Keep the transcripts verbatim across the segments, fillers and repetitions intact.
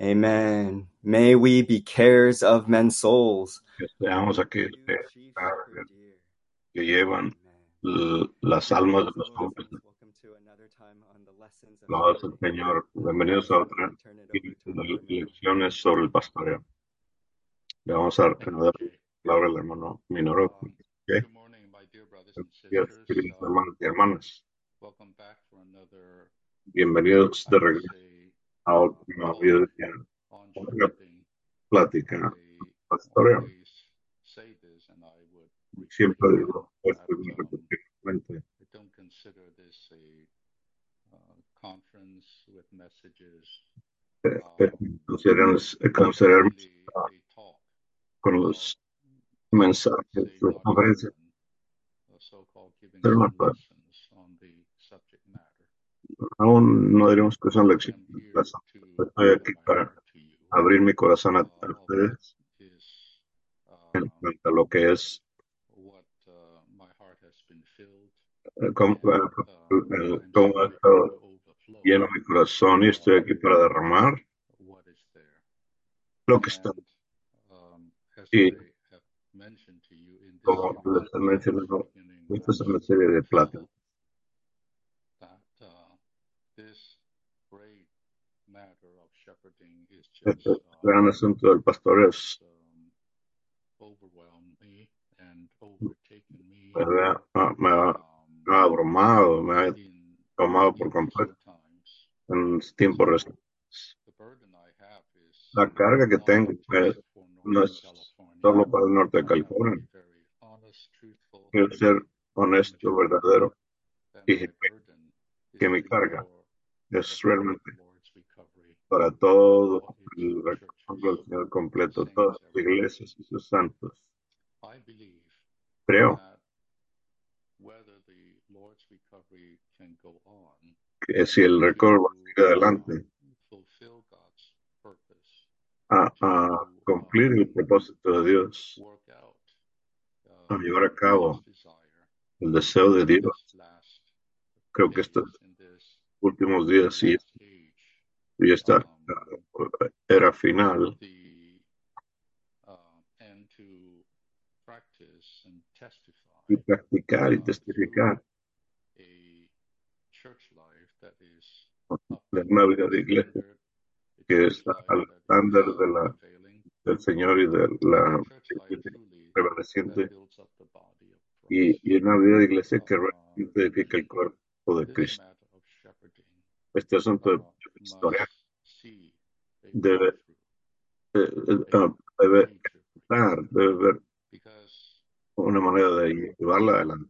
Amen. May we be carers of men's souls. Que seamos aquellos You, que, chief shepherd dear. que llevan Amen. l- las almas de Praise the los Lord, hombres. friends. Welcome to another time on the lessons of Alabados al shepherding. Señor. Uh, Bienvenidos so a I'm otra going to turn it over to our brother Mino. lecciones sobre el pastoreo. Le vamos a dar la palabra al hermano Minoro. Um, ¿Ok? good morning, my dear brothers and Gracias, sisters. queridos Uh, hermanos y hermanas. welcome back for another, Bienvenidos I de would regreso say, a uh, otra talk video- on otra shepherding. plática I pastoreo. always say this, and I would repeat Siempre it, digo that esto muy um, repetidamente. I don't consider this a uh, conference with messages. Eh, eh, Um, Consideramos it's consideramos, really ah, a talk con about, los I would mensajes say, de not conferencia, even uh, so-called giving pero no, some pues, lessons on the subject matter. aún no diríamos que son I lecciones am de here clase. to Estoy aquí open my para heart to you abrir mi corazón a, uh, a of what ustedes is en uh, cuanto a lo que es what uh, my heart has been filled, eh, cómo, and eh, um, eh, I'm cómo ha simply here estado to overflow lleno mi corazón y estoy aquí para uh, derramar what is there. lo que está. And um, as Y I have mentioned to you in this como series les of he talks mencionado, beginning esta es last una serie de pláticas. fall, that uh, this great matter of shepherding is Este just uh, gran asunto del pastoreo es, um, overwhelmed me and overtaken me me, ha, ah, me ha- um, me ha abrumado, me ha in tomado por in completo recent times. en tiempos So recientes. the burden I have is La carga que not tengo pues, just for no Northern es California. solo para el norte de I have to California. be very honest, truthful, Quiero ser and honesto, mature verdadero that y my burden is que mi really carga for the es whole realmente Lord's recovery para and todo all its el churches, recurso del Señor completo, saints todas sus everywhere. iglesias y sus santos. I believe Creo that whether the Lord's recovery can go on que si el récord va a seguir to adelante um, fulfill God's purpose, a, to a cumplir el um, propósito de Dios, work out a uh, llevar a God's cabo desire el deseo de in Dios, this last creo que estos days, in this últimos días y, last age, y esta um, uh, era final, the uh, and to practice and testify y practicar y uh, through testificar a church life that is de up to una vida God's de iglesia standard, a que church está life al that is estándar de la, prevailing, del Señor y de a la church life iglesia truly that prevaleciente, builds up the body of y, Christ. y una vida de iglesia que Uh, realmente edifica el cuerpo de this Cristo. matter of shepherding Este asunto de uh, historia must see a debe, breakthrough, eh, eh, a ah, debe major estar, breakthrough, debe haber because una manera de llevarla adelante.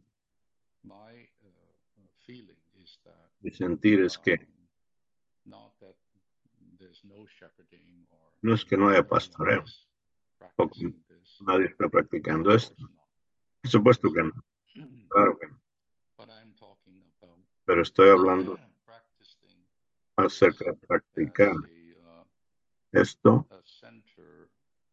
my uh, feeling is that Mi sentir es que um, not that there's no shepherding or no es que no haya no one pastoreo, is o que practicing this. nadie está Of practicando esto. course not. Por Of supuesto course que no, not. claro que no. But I'm talking about Pero estoy hablando practicing acerca this de as practicar a, uh, esto a center,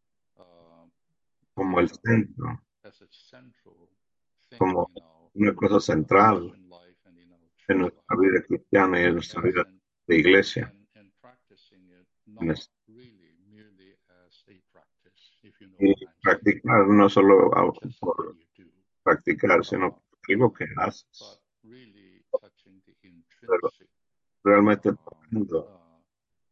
uh, como el uh, centro, as a central thing como in our una cosa uh, central Christian life and in our en church nuestra life, vida cristiana y en nuestra as vida an de iglesia. and and practicing it En not es- really merely as a practice, if you know Y what I'm saying, practicar no solo not a- just something por you do, practicar, uh, sino algo que but haces, really touching the pero intrinsic realmente um, tocando uh,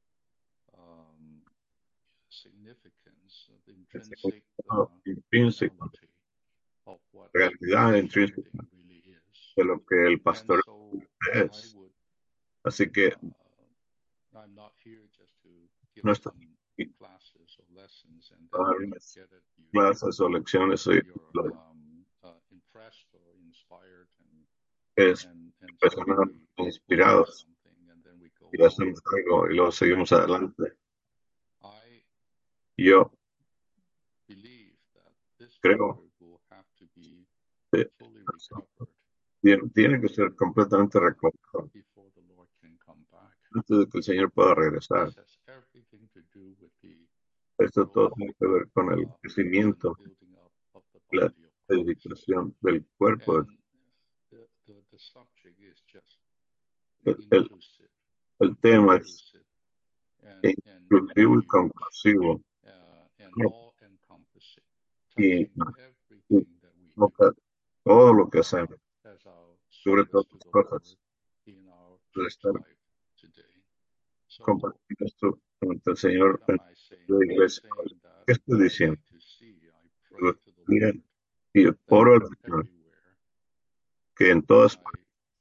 um, significance, the ese intrinsic concepto uh, intrínseco, reality of what realidad intrínseca shepherding really is. de lo que el And pastor so I es. would, Así que uh, I'm not here just to give no estoy some aquí classes or lessons, and then para dar when you unas get it, you clases o lecciones, uh, y you're lo um, uh, impressed or inspired, and que es and and so personas we we do inspirados something, and then we go y on. hacemos algo y luego seguimos adelante. I Yo believe that this creo matter will have to be que fully recovered tiene, tiene que uh, ser completamente uh, recobrado before the Lord can come back. antes de que el Señor pueda regresar. This has everything to do with the Esto todo growth tiene que ver con el uh, and crecimiento, building up of the la body of Christ. edificación del cuerpo. And the, the, the subject is just El, el, inclusive, el tema es inclusive. and and inclusivo y huge, conclusivo, uh, and ¿no? all-encompassing, Y, touching y everything that we do toca todo lo que hacemos, as our sobre service todas to las the Lord cosas, in our de church estar life today. So compartiendo esto con el Señor what en am I saying? la I'm iglesia. saying that ¿Qué estoy I diciendo? like to see, I pray Digo, to the mira, Lord y that oro al Señor everywhere que en todas I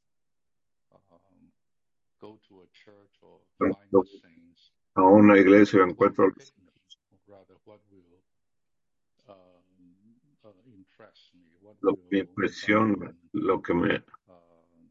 um, go to a church or find partes, the saints, a una iglesia what encuentro will a hit me, or rather what will um, uh, impress me, what lo que me will impresiona, um, lo que me, um,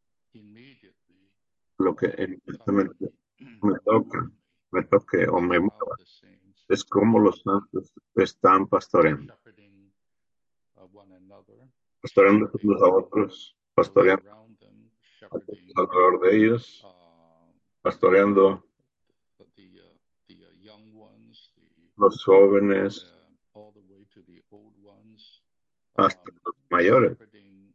immediately lo que uh, touch inmediatamente me me or toca, move me me toque o is me how mueva, the saints es are como los shepherding, santos están pastoreando, shepherding uh, one another, pastoreando shepherding unos a otros, those pastoreando around them, a todos shepherding alrededor de ellos, uh, pastoreando the the, uh, the uh, young ones, the los jóvenes uh, all the way to the old ones, hasta um, los mayores, shepherding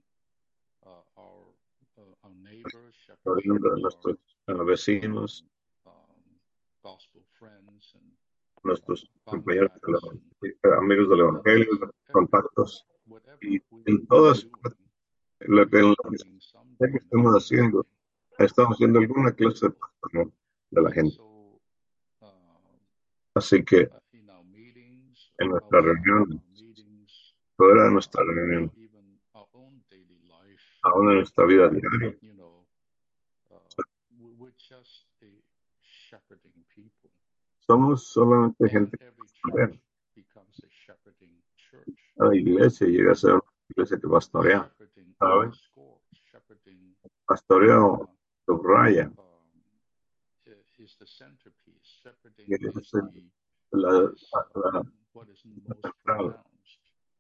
uh, our uh, our neighbors, shepherding pastoreando a our nuestros uh, vecinos, um, um, gospel friends and uh, nuestros compañeros, de contacts and la- amigos del and Evangelio, just everywhere, contactos, y whatever we en may be todas doing, lo que, we en are lo que doing some sea que kind of estemos haciendo, shepherding. estamos haciendo Uh, alguna of clase de people. pastoreo de la And gente. so, uh, Así que uh, in our meetings en or nuestra outside of reunión, our meetings, fuera de uh, nuestra or reunión, even our own daily life, aún en nuestra vida um, diaria, you know, uh, we- we're just a shepherding people. somos solamente And gente que every pastorea. church becomes a shepherding church. Cada iglesia llega a ser Uh, una iglesia que pastorea, shepherding ¿sabes? underscore, shepherding Pastoreo uh, subraya, um, i- is the centerpiece. que Shepherding is es el- the la, is la- la um, what is most central, pronounced.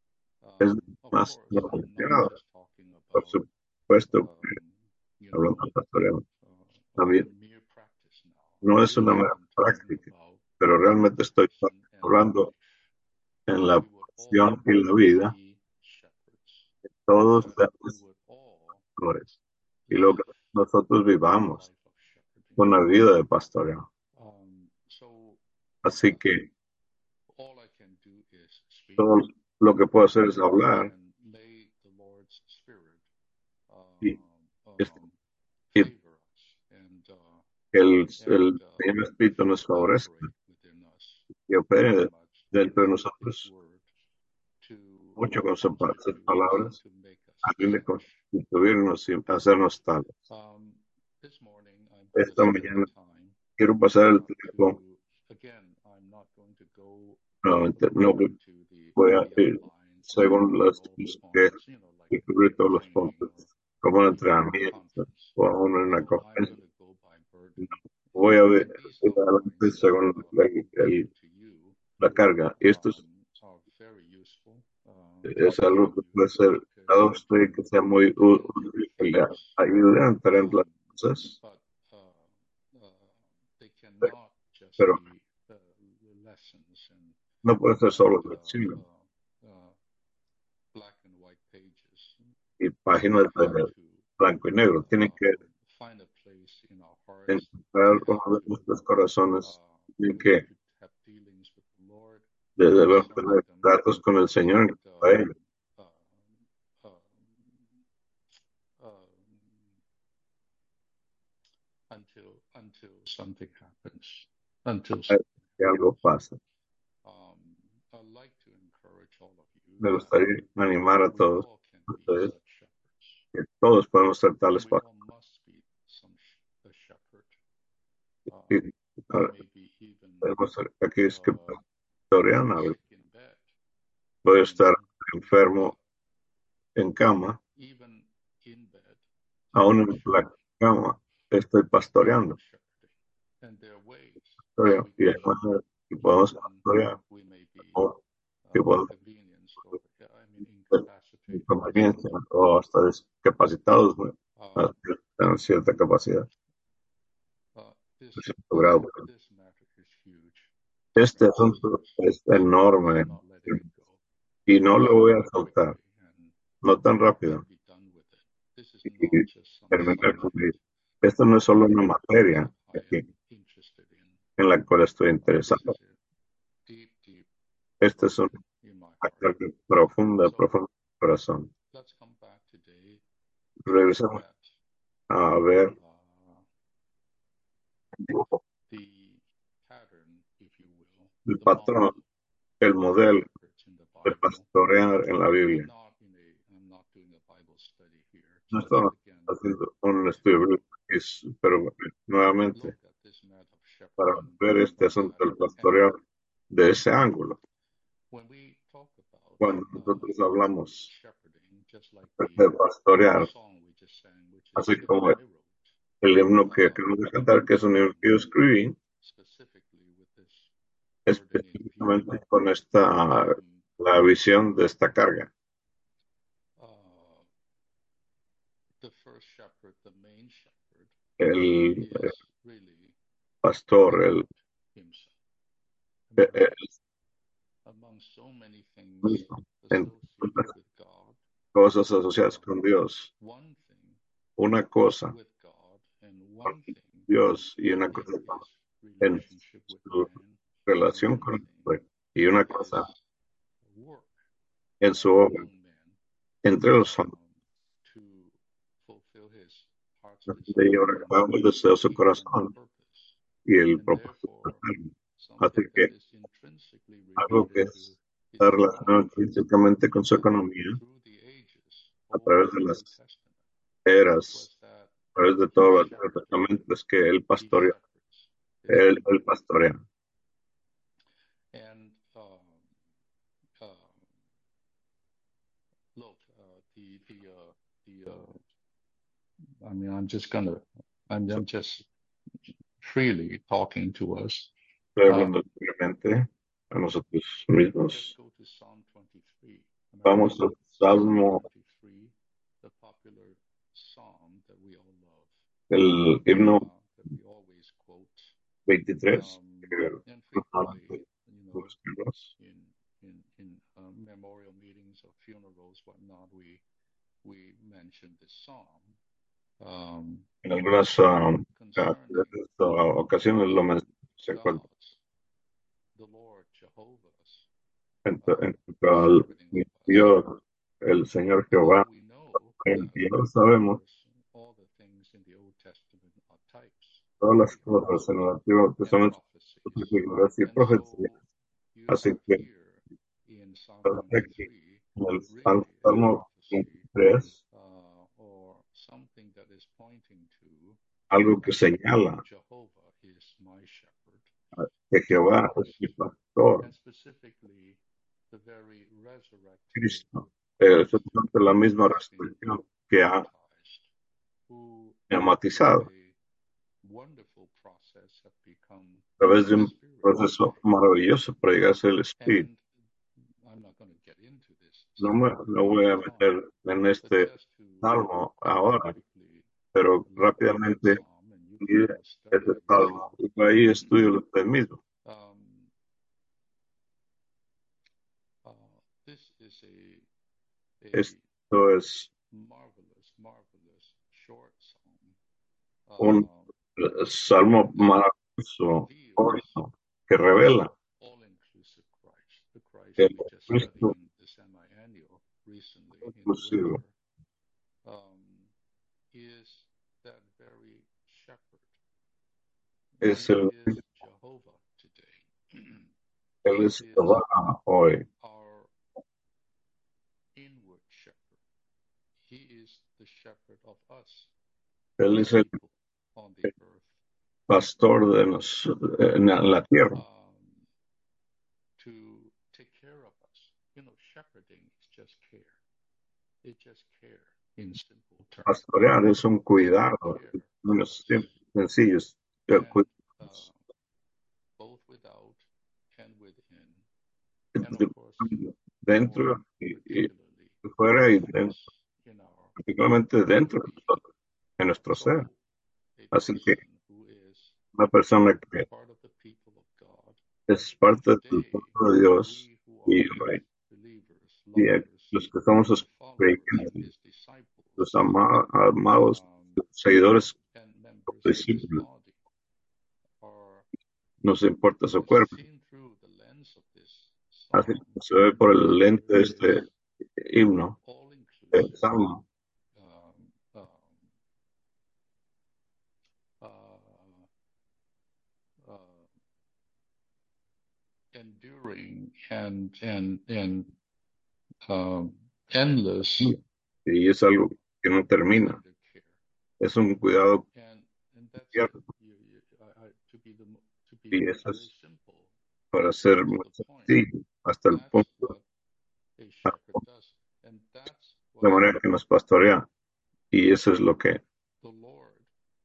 es Um, of más course, I'm not pronunciada. just talking Por about supuesto, um, you hablando know de pastoreo, uh, uh, también mere practice now. no I'm es una really mera I'm talking práctica, about pero realmente estoy practice and, and hablando life. en la We would all pasión y la vida, be shepherds. todos That we seamos would all pastores. Y lo live que nosotros a vivamos, life of shepherding. una vida de pastoreo. Um, so Así uh, que all I can do is speak todo lo que puedo hacer es uh, hablar and may the Lord's Spirit y, uh, este, um, y favor us and uh, el, and el uh, Señor Espíritu nos favorezca operate within us y opere very much dentro de through His nosotros Word to mucho con sus pa- sus constitute us and palabras, to make us a fin de such. constituirnos y hacernos tales. Um, this morning, I'm going to Esta spend mañana the time quiero pasar el uh, tiempo, to, again, I'm not going to go nuevamente, no according to the voy a the ir outlines and según cover los all the los que points, you know, like y like cubrir a todos los training puntos, or como un like a entrenamiento conference. o aún en una Um, I'm conferencia. going to go by burden, No, voy a and, ver and these ir adelante outlines that según uh, la, I'm el- giving to you la carga. Y esto es, um, are very useful uh, to es many algo of que you puede ser because a you usted que sea muy ú- didn't get útil, que le things, ayude a entender las um, cosas, but uh, uh, they cannot just pero be uh, lessons and no puede ser and solo uh, lección uh, uh, black and white pages. y They páginas have de to blanco y negro. Tienen uh, que find a place in our hearts. encontrar They uno have de to nuestros corazones, uh, tienen we need que to have dealings with the Lord deben concerning tener them, tratos con el Señor and a um, ellos. uh, um, um, until until something happens. Until something Que algo pasa. um, I'd like to encourage all of you Me that gustaría animar a we todos all can be ustedes such shepherds. que todos podemos ser tales We para all must be some sh- a shepherd. Uh, y, I uh, may be even podemos ser aquellos que uh, pastorean a ver, sick in bed, puede you estar know, enfermo but en cama, even in bed, I aún am en la shepherding. cama estoy I am pastoreando. shepherding. And there are ways that Pastoreo. we Y can hay maneras shepherd. que podemos Even pastorear we may be o que uh, podemos inconvenienced or, yeah, I mean, tener incapacitated by inconveniencia something. o hasta discapacitados, ¿no? Um, A tener cierta capacidad, uh, this, de cierto this, grado. this matter is huge to Este my asunto pastors, es and enorme I'm not letting it go. y I'm no just lo voy going a to soltar, quickly and, no tan and rápido. be done with it. This is not Y just some terminar con subject ello. Esto no es uh, solo una that materia I aquí, am interested in. en la cual estoy Uh, this interesado. is a deep, deep Este es un in my heart. ataque profundo, So profundo corazón. let's come back today to look Regresamos at a ver uh, the pattern, if you will, el the patrón, model el of modelo shepherds in the de Bible. pastorear en la Biblia. Not in a, I'm not doing a Bible study here. No Just estamos again, haciendo un estudio bíblico, es- pero nuevamente look at this matter of para shepherding. ver este asunto del That pastorear de ese ángulo. when we talk about Cuando uh, nosotros hablamos shepherding, just like de the pastorear, song we just sang, which is así the hymn como I wrote, el himno que uh, acabamos de cantar, que es un himno um, que yo escribí, specifically with this burden in view, específicamente con esta, um, la visión de esta carga. uh, the first shepherd, the main shepherd, El is eh, really pastor, el, God himself. eh, eh, Among so many things mismo, en associated with God, cosas asociadas con Dios, one thing una cosa with God and con one thing Dios y una in cosa his en relationship with su man, relación one con el thing hombre y in una his cosa work en su uh, obra among men entre los um, hombres. to fulfill his heart's De desire llevar a and cabo el deseo de su even corazón purpose. y el And propósito therefore, eterno. Así something that que is intrinsically algo que related to his está relacionado economy intrínsecamente con su uh, economía through the ages, a all través through de the New las Testament, eras, was that a través de he todo el Antiguo shepherds. Testamento, es que él He pastorea, shepherds his él, people. él pastorea. And um, uh, look, uh, the the uh, the uh, I mean, I'm just gonna, I'm, I'm just freely talking to us. Estoy Uh, hablando libremente a nosotros let's mismos. go to Psalm twenty-three. Vamos al Salmo, Psalm twenty-three, the popular psalm that we all love, el himno uh, that we always quote, veintitrés, um, que and frequently, normalmente you know, buscamos. in in in uh, memorial meetings or funerals, whatnot, we we mention this psalm. Um, En algunas um, concerning uh, ocasiones lo mencioné God's, the Lord Jehovah's en, uh, en cuanto al shepherding of us. Dios, el Señor Although Jehová, we know el that, que ya lo of sabemos, course, all the things in the Old Testament are types todas and las figures cosas en el Antiguo and Testamento son prophecies. figuras y And so profecías. you Así have que here in Psalm aquí twenty-three en el really a Salmo prophecy veintitrés, uh, or something that is pointing to algo que uh, señala Jehovah is my shepherd, que Jehová Christ, es mi pastor, and specifically the very resurrected Cristo. Eh, es Christ la misma who has been resurrección que ha baptized, who through matizado a wonderful process have become a través de the un Spirit proceso today. maravilloso para llegarse el Espíritu. And I'm not going to get into this No me psalm no at voy a this time, meter en but este just to salmo uh, ahora, quickly pero look at that rápidamente psalm, and you can leer go study este it salmo yourself. y por ahí estudio usted mismo. Um, uh, this is a a Esto es marvelous, marvelous short psalm un uh, eh, salmo that maravilloso, reveals corto, que revela all-inclusive Christ, the Christ el we just studied Cristo in the semi-annual recently in the inclusivo. winter, um, is that very shepherd. Es He el, is Jehovah today. él He es is Jehová hoy. our inward shepherd. He is the shepherd of us Él as es el people on the earth. pastor de nos, en la tierra. Um, to take care of us. You know, shepherding is just care. It's just care in simple terms. Pastorear es un cuidado, Care menos sencillos, and, uh, both without and within, and of course, dentro more y, y particularly fuera y within dentro, us, in our particularmente inner dentro de being. nosotros, en nuestro So, ser. a Así que person who is una persona que part of the people of God, es parte del today, pueblo de Dios we who y, are believers, y lovers, los que somos los and followers, creyentes, his disciples, los ama- amados um, seguidores and members of his discípulos, body, are no se importa su if cuerpo. seen through the lens of this Así psalm, como se ve por el lente de este is himno, all el inclusive. salmo, Um, um, uh, uh, enduring and and and um, endless y es algo que no termina. tender care. Es un cuidado And and that's it. diario. You, you, I, I, to be the mo- to be Y eso very es simple, para ser to muy the point. sencillo, hasta el That's punto, what a shepherd does, and that's de what manera que nos pastorea. Y eso es lo que the Lord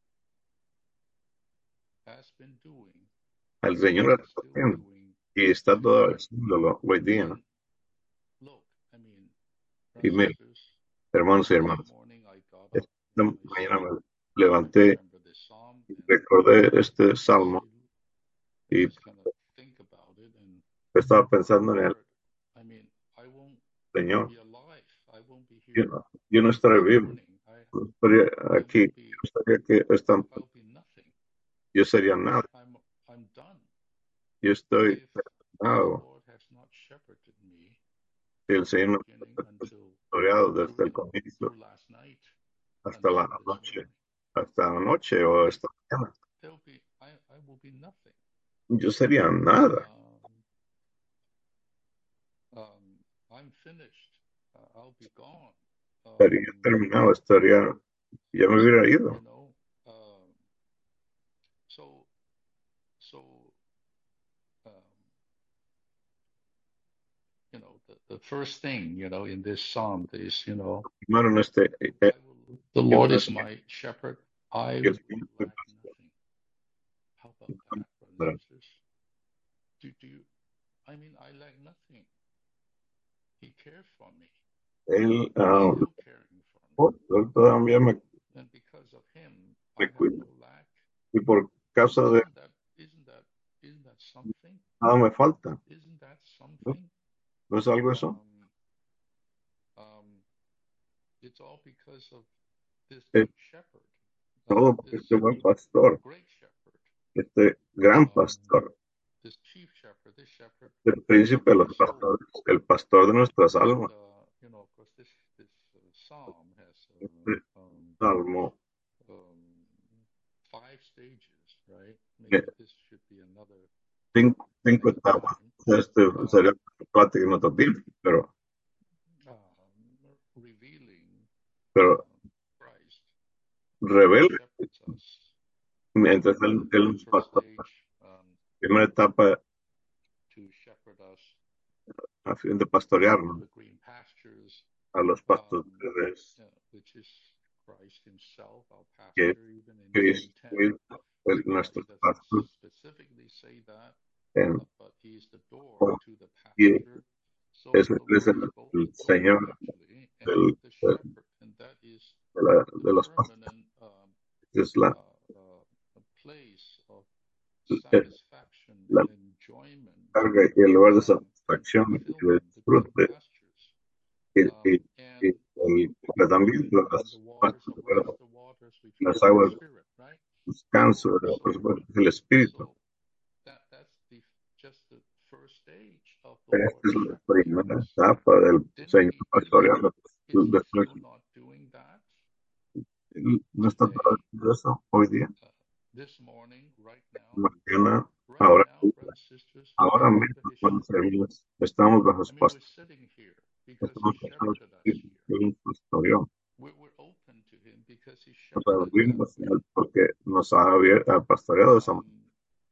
has been doing el Señor and está still haciendo. doing Y está todavía today. haciéndolo hoy día. And look, I mean, Y brothers and mire, sisters, hermanos y this hermanas, morning I got esta up and I mañana said, me I levanté remember this psalm, y and recordé este I salmo say, I y just kind of think about it, and estaba pensando en el Lord, I mean, I won't Señor. be alive. I won't be Yo here no, yo no estaré this vivo, morning. I no estaría I aquí, will be yo estaría que están, I'll be nothing. yo sería nada. I'm I'm done. Yo estoy If the terminado. Lord has not shepherded me Si el from the Señor no beginning me ha until pastoreado through desde el the comienzo through last night hasta la until this noche, morning, hasta la noche o I esta mañana, there'll be I, I will be nothing. yo sería nada. Um, um, I'm finished. Uh, I'll be gone. Estaría Um, terminado, estaría, ya me hubiera you ido. know, um, so so um, you know, the, the first thing, you know, in this psalm is, you know, Primero en este, eh, I eh, will, the yo Lord creo is my shepherd. I que el will Señor me lack nothing. How about that, brothers and pastoreará. sisters? Do, do you, I mean, I lack nothing. He cares for me. Él, He's ah, still caring for me. oh, él todavía me, And because of him, I me have cuida. no lack. Y por causa de Isn't that, isn't that, isn't that something? nada me falta. Isn't that ¿No? something? ¿No es algo eso? Um, um, it's all because of this Es good shepherd, uh, todo porque this este buen pastor, great shepherd, este gran um, pastor, this chief shepherd, this shepherd el of príncipe de our los soul. pastores, el pastor de nuestras And almas. uh, you know, of course, this this uh, psalm has Este uh, um, salmo, um, five stages, right? eh, Maybe this should be another cinco, cinco another etapas. time. Este Um, sería plática en otro tiempo, pero, um, revealing pero uh, Christ as He revela, shepherds us. mientras Um, él, él the nos first pastor. stage um, Primera etapa to shepherd us a fin de to pastorearnos the green pastures, a los pastos um, verdes, uh, which is Christ Himself, our que es pastor, even in John Cristo, ten. Cristo, el- Uh, nuestro he doesn't pastor, specifically say that, en, uh, but He is the door to the y pasture. So es, él the es Lord el, is both el the door, Señor actually, and del, the del- shepherd, and that is de, la- the de los pastores, permanent um, es la, uh, uh, place of eh, satisfaction la and enjoyment carga y el lugar de um, and satisfacción y de fulfillment, the green disfrute, pastures. y, Um, y, and y uh, el, pero también and and the las, waters of rest, the waters las refreshing aguas spirit, right? de So descanso, por so supuesto, es el Espíritu. so that that's the just the first stage of the Pero Lord esta es la shepherding primera us. etapa del Didn't Señor he? Is he? pastoreando. Is he Después, still not doing that Él no está today? haciendo eso hoy día, Uh, this morning, right now, mañana, right ahora, now, brothers and sisters, we ahora are mismo, under His hermanos y shepherding. hermanas, estamos bajo I su mean, we're pastor, sitting here because He estamos bajo shepherded us su here. Él nos pastoreó. We're, we're open to Him because He Nos shepherded that abrimos a way. Él porque nos ha abier- ha pastoreado de esa manera. Um,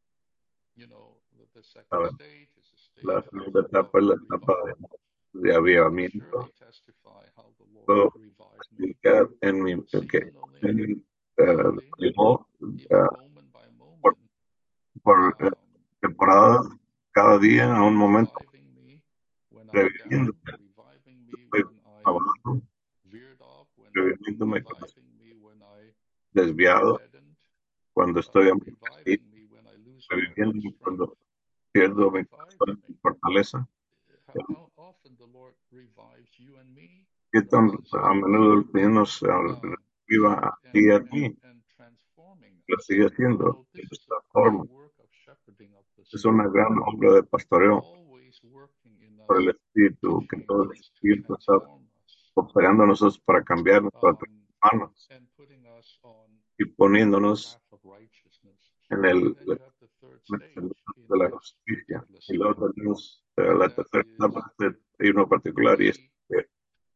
you know, the, the second Ahora, stage is a la stage segunda of, of etapa es la etapa revival. de, de I can surely avivamiento. testify how the Lord Puedo revived me explicar en mi, que seasonally, Él eh, daily, llevó, even eh, moment by por, moment, por, eh, um, temporadas, cada día, a un momento, reviving me when I'm down, reviviéndome. reviving me Estoy when I am abajo, veered off, when reviviéndome cuando estoy reviving me when I am desviado, deadened, cuando uh, estoy reviving caído, me when I lose my, my reviviéndome strength. cuando He pierdo mi revives me. fortaleza. How, how often the Lord revives you and me, ¿Qué tan brothers and a sisters, menudo el Señor nos eh, um, reviva and, a and, ti y a and, mí? and transforming Lo us. sigue haciendo So de this is esta the, the forma. work of shepherding of Es una gran obra de pastoreo always working in por el us to Espíritu, que shape todo el us, to Espíritu está transform us, operando a nosotros para cambiar nuestras um, manos and putting us on y the poniéndonos path of righteousness. en el, And then you have the third en el stage camino in de la this justicia. particular Y luego psalm, tenemos eh, and la that tercera is etapa, este, y uno particular, y es we, que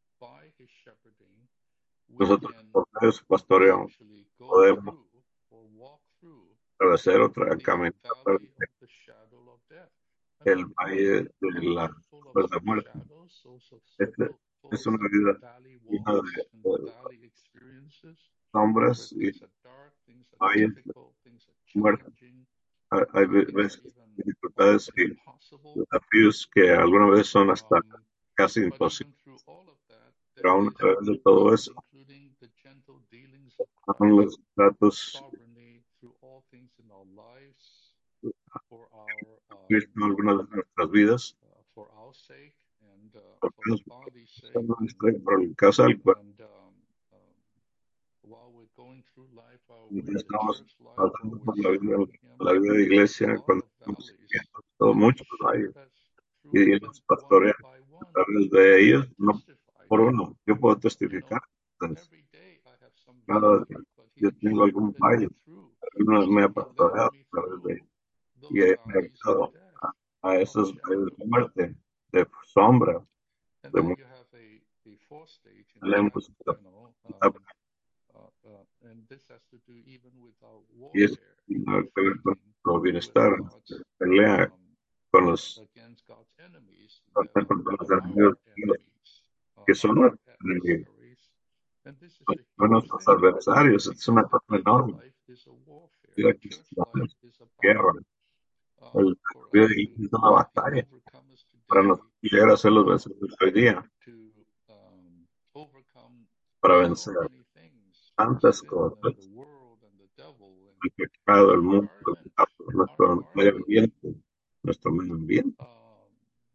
by his shepherding, we nosotros, can por medio de su pastoreo, actually go podemos through or walk through atravesar otra the camino, valley of the shadow of death. And el what, what is valle that? de Oh, la so full of sombra de muerte. shadows, so, so, so Este full, full es of una some vida valley llena walks de, and de valley experiences where sombras y things are dark, things are valles de difficult, things are muerte. challenging, Hay hay uh, things veces are even dificultades almost y impossible. desafíos que algunas veces son hasta Um, casi but even imposibles, through all of that, pero there aún a is, través de todo eso, including the gentle dealings of aún Christ, los tratos sovereignly through all things in our lives, for our um, Cristo en algunas de nuestras vidas, uh, for our sake and uh, porque for the nos body's sake, no and estoy por el caso del cuerpo, and um, um, while we're going through life, while y we're in the estamos church life, while pasando we're por la vida, serving Him, la vida de a iglesia, lot cuando of estamos valleys, sirviendo, todo, and He muchos valles, shepherded us through y them los one pastorean by a one. través And de I ellos, can no testify por to uno. Yo puedo that, you testificar, know, entonces, every day I have some cada valley, día but He yo tengo algún shepherded me valle, through. uno me ha He led pastoreado a me través de through ellos, y those he me ha valleys of guiado death, a, a of esos valles shadow. de muerte, de sombra, And de then muerte. you have a, a fourth stage in that, Tenemos esta you know, etapa, um, uh, uh, and this has to do even with our y es warfare, you know, tiene que ver con fighting nuestro with bienestar, God's, pelea um, con los, against God's enemies that contra are, contra are los our enemigos de Dios, enemies, uh, que are son our nuestros enemigos, adversaries. And this is a son huge nuestros thing adversarios. Es because una the cosa Christian enorme. life is a warfare. Vida The church cristiana life es is a guerra. battle. Um, El- for La vida us de to iglesia es una be the batalla overcomers para today, nosotros llegar a ser los uh, vencedores hoy día, to um, overcome para so vencer many things, tantas sin and cosas, the world and the devil and el pecado, our el mundo, el environment, pecado, our nuestro medio environment. ambiente, nuestro medio ambiente, Um,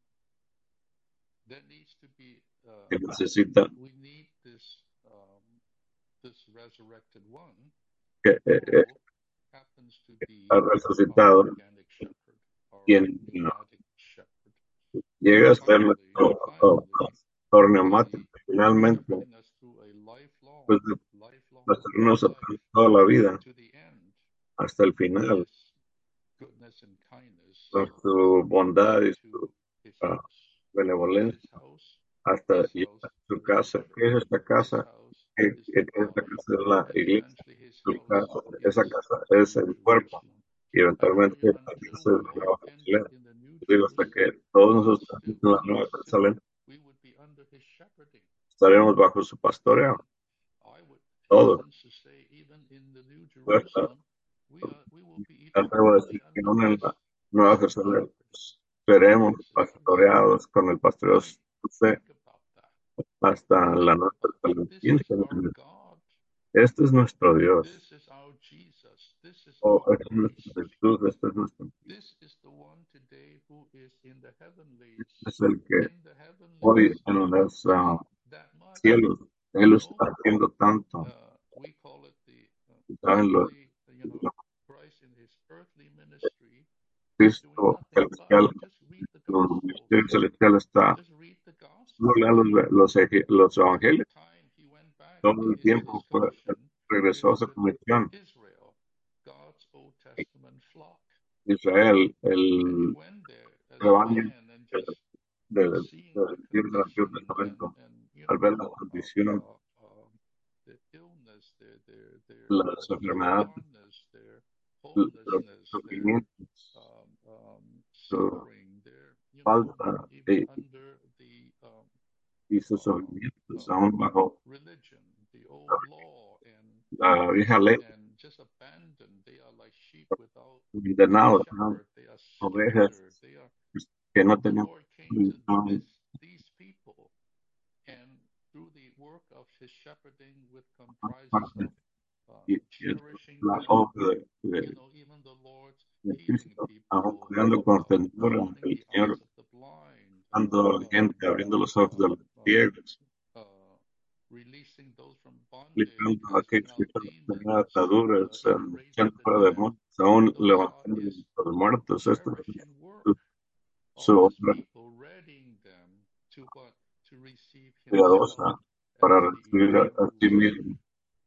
there needs to be uh, que necesita we need this um, this resurrected one que eh, who eh, happens to be ha our resucitado organic shepherd, our quien no, pneumatic shepherd, llega and a ser finally, nuestro oh, finally, pastor really neumático. Finalmente, shepherding us through a lifelong, pues de lifelong pasarnos a life toda la vida to the end hasta el in final, His goodness and kindness con su bondad y into su His ah, house. What is benevolencia His house? hasta His llegar house a su is the casa. ¿Qué church. es esta His casa? house ¿Qué, is qué the es esta body, casa? Es la and iglesia. eventually His Su house casa, is esa casa the es New el cuerpo. Jerusalem. Y And eventualmente really, esta until casa es we la all Nueva enter Jerusalén. in the New Digo, hasta Jerusalem, que todos we would nosotros still, en la we would Nueva still, Jerusalén we would be under His shepherding. estaremos bajo su And pastoreo. I would Todos. hasten to say, even in the New Pues, ah, Jerusalem, we are, we will be me even atrevo a fully decir que under aún en His la Nueva direct Jerusalén shepherding. pues, seremos This is amazing. pastoreados con el pastoreo Think, sucede think about that. hasta la Think Nueva about that. Jerusalén. This is Piensen our en eso. God. Este es nuestro Dios. This is our Jesus. This is Oh, our este es nuestro Christ. Jesús. Este es nuestro This is the one today who is in the heavenlies. es el que In the hoy heavenlies, en los ah, doing that much. cielos, Él You lo know, está haciendo tanto. uh, we call it the uh, Saben lo, earthly, you know, lo Christ in His earthly ministry is doing Cristo nothing but celestial, just read the su Gospels. ministerio celestial está, Just read the no Gospels. lean los, los, eje- los Every evangelios, time He went back todo in el His tiempo His fue, commission, it regresó a was su with comisión. Israel, God's Old Testament flock. Israel, And He el went there as a rebaño man and just del seeing del the Dios del Antiguo condition and, Testamento, and you al know, ver la uh, condición, uh, uh, their illness, their, their, their, las their enfermedades, fondness, their los homelessness, their sufrimientos, um, um, su suffering, their, you know, falta even y, under the um, y sus uh, sufrimientos, uh, aún bajo religion, the old law, and la vieja ley, and just abandoned. They are like sheep without a condenados, ¿no? shepherd. They are Ovejas scattered. They are. que no But the tenían Lord came to estaban this these people, and through the work of His shepherding, with comprises parte of uh, y, y es cherishing la them, obra de, you de, know, even the Lord's de healing Cristo, aún people, cuidando con uh, ternura opening el the Señor, eyes of the blind, dando a la uh, gente, abriendo los ojos de uh, los uh, ciegos, uh, releasing those from bondage, liberando a casting aquellos que out están en demons, uh, ataduras, even um, raising echando the fuera dead. demonios, aún Though God levantando is los muertos. Esto es cherishing work. su All these obra people readying them to what? To receive piadosa himself para as the recibir a, a eternal sí Son. mismo,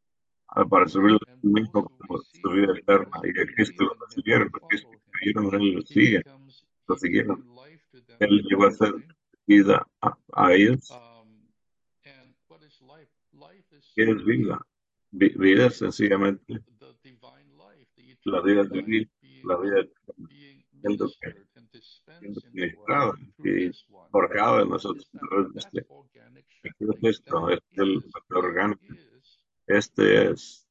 a- para recibir a And sí those mismo who como su receive vida him, eterna. those Y who a Cristo believe lo in him and recibieron, porque follow him, creyeron en él, lo he siguen, becomes, lo he siguieron. became life to them Él in llegó a that ser time. vida a, a ellos. Um, and what is life? Life is ¿Qué es simply vida? Vi- vida es sencillamente the divine life, the la eternal vida life divina, being la vida what? eterna, Being siendo que ministered and siendo dispensed in the world ministrada through y this one. forjada en And what nosotros is a that? través de That's este. organic ¿Qué es shepherding. esto? That Es el is, factor that orgánico. is Este es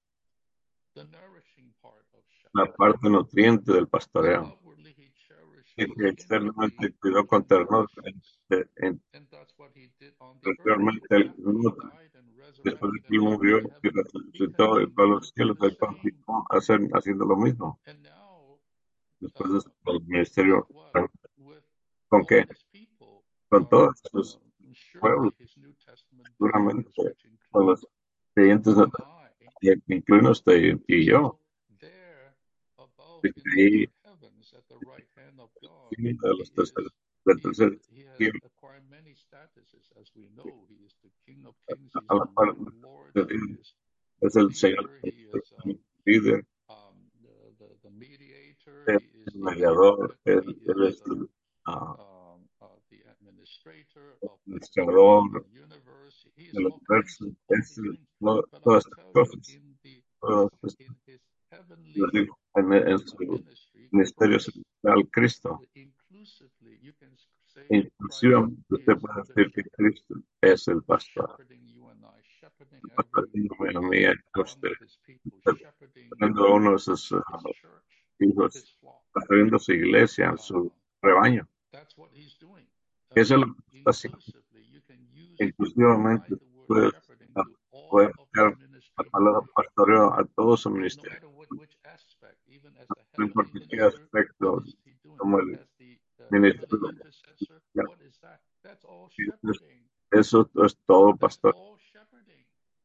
the nourishing part of la shepherding. parte nutriente del That pastoreo. outwardly he Y cherishes que externamente inwardly cuidó he con ternura. nourishes. de- en- And that's what he did on the earth. Exteriormente And él after he nutre. died and Después de resurrected que and él went murió to y heaven, he resucitó y fue a continued los to do cielos, the él same. continuó hacer- haciendo lo mismo. And now, Después uh, de el with ministerio, what? With ¿con all qué? his people, Con um, todos sus um, pueblos, surely his New Testament seguramente, believers, which con include los creyentes, you and I. que incluyen usted y yo. So there, above De in que the ahí, third heavens, at the right hand of God, de he los is. terceros, del He, tercer he has tiempo, acquired many statuses, as we know. He is the King of Kings. He a is la the par Lord of Lords. de He Dios, is es the el Señor, leader. He is uh, el líder, um, the, the the mediator. es He is el the mediador, advocate. He él, él is es uh, el ah, um, uh, the administrator of the of administrador the universe. He is del all kinds universo, of all es these el- things. no, But I todas will estas tell you, cosas, in the todas estas- in his lo heavenly digo, en, en uh, su ministry, ministerio Christ, celestial, Cristo. inclusively, you can say Christ Inclusivamente usted is puede the decir que shepherd, Cristo es el pastor. shepherding you and I, shepherding every Pastoreándome a mí, uh, a one usted, of his people, shepherding pastoreando a uno de sus his, ah, his church, hijos, his flock. pastoreando su iglesia, su Uh, rebaño. that's what he's doing. Eso es Uh, lo que está haciendo. inclusively, you can use apply Inclusivamente the word puede, shepherding ah, to all puede of his dar la ministry, palabra pastoreo a todo su no ministerio. matter what which aspect, even as the No importa heavenly qué minister. What aspecto, is he doing como el as the uh, heavenly ministerio. intercessor? What is that? That's all Entonces, shepherding. eso es todo That's pastor. all shepherding.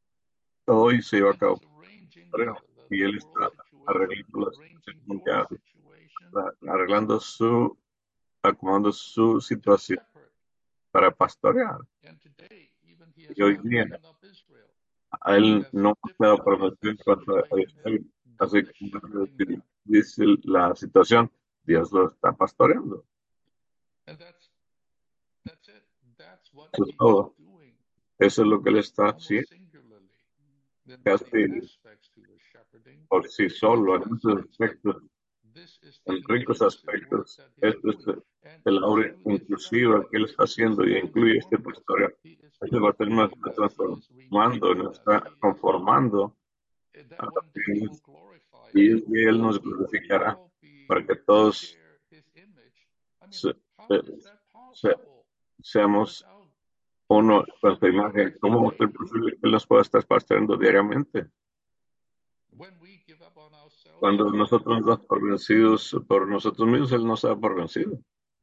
Todo y se lleva a And he's cabo arranging the, pastoreo. the, Y the él world está situation, arreglando la situación arranging your mundial, situation arreglando su, acomodando su to situación shepherd. para pastorear. And today, even he has Y hoy not día, given up Israel. a él As no se ha difficult as prometido that en cuanto a situation is, Israel. God Así is como shepherding them. dice la situación, Dios lo está pastoreando. And that's that's it. That's what Eso he es todo. is doing. Eso es lo que él está Almost haciendo. singularly. There are many Casi aspects to the shepherding, por sí rich solo, en muchos aspects, but aspectos, this is the en ricos inclusive work aspectos, that he's esto es doing. And el it's aura through this inclusiva que shepherding, él está he's haciendo y incluye este transforming us. pastoreo. He is Este pastoreo nos perfecting está us. He is transformando, renewing nos us. está He is conformando that a one day he fin will glorify us. y We es will que Él all nos be, we will glorificará all be, para que todos share his image. I mean, se- how se- is that se- possible seamos without uno con su shepherding imagen. us ¿Cómo va a ser daily? posible que Él nos pueda estar pastoreando diariamente? When we give up on ourselves, Cuando what nosotros nos happens? damos por vencidos por nosotros mismos, Él nos da por vencido.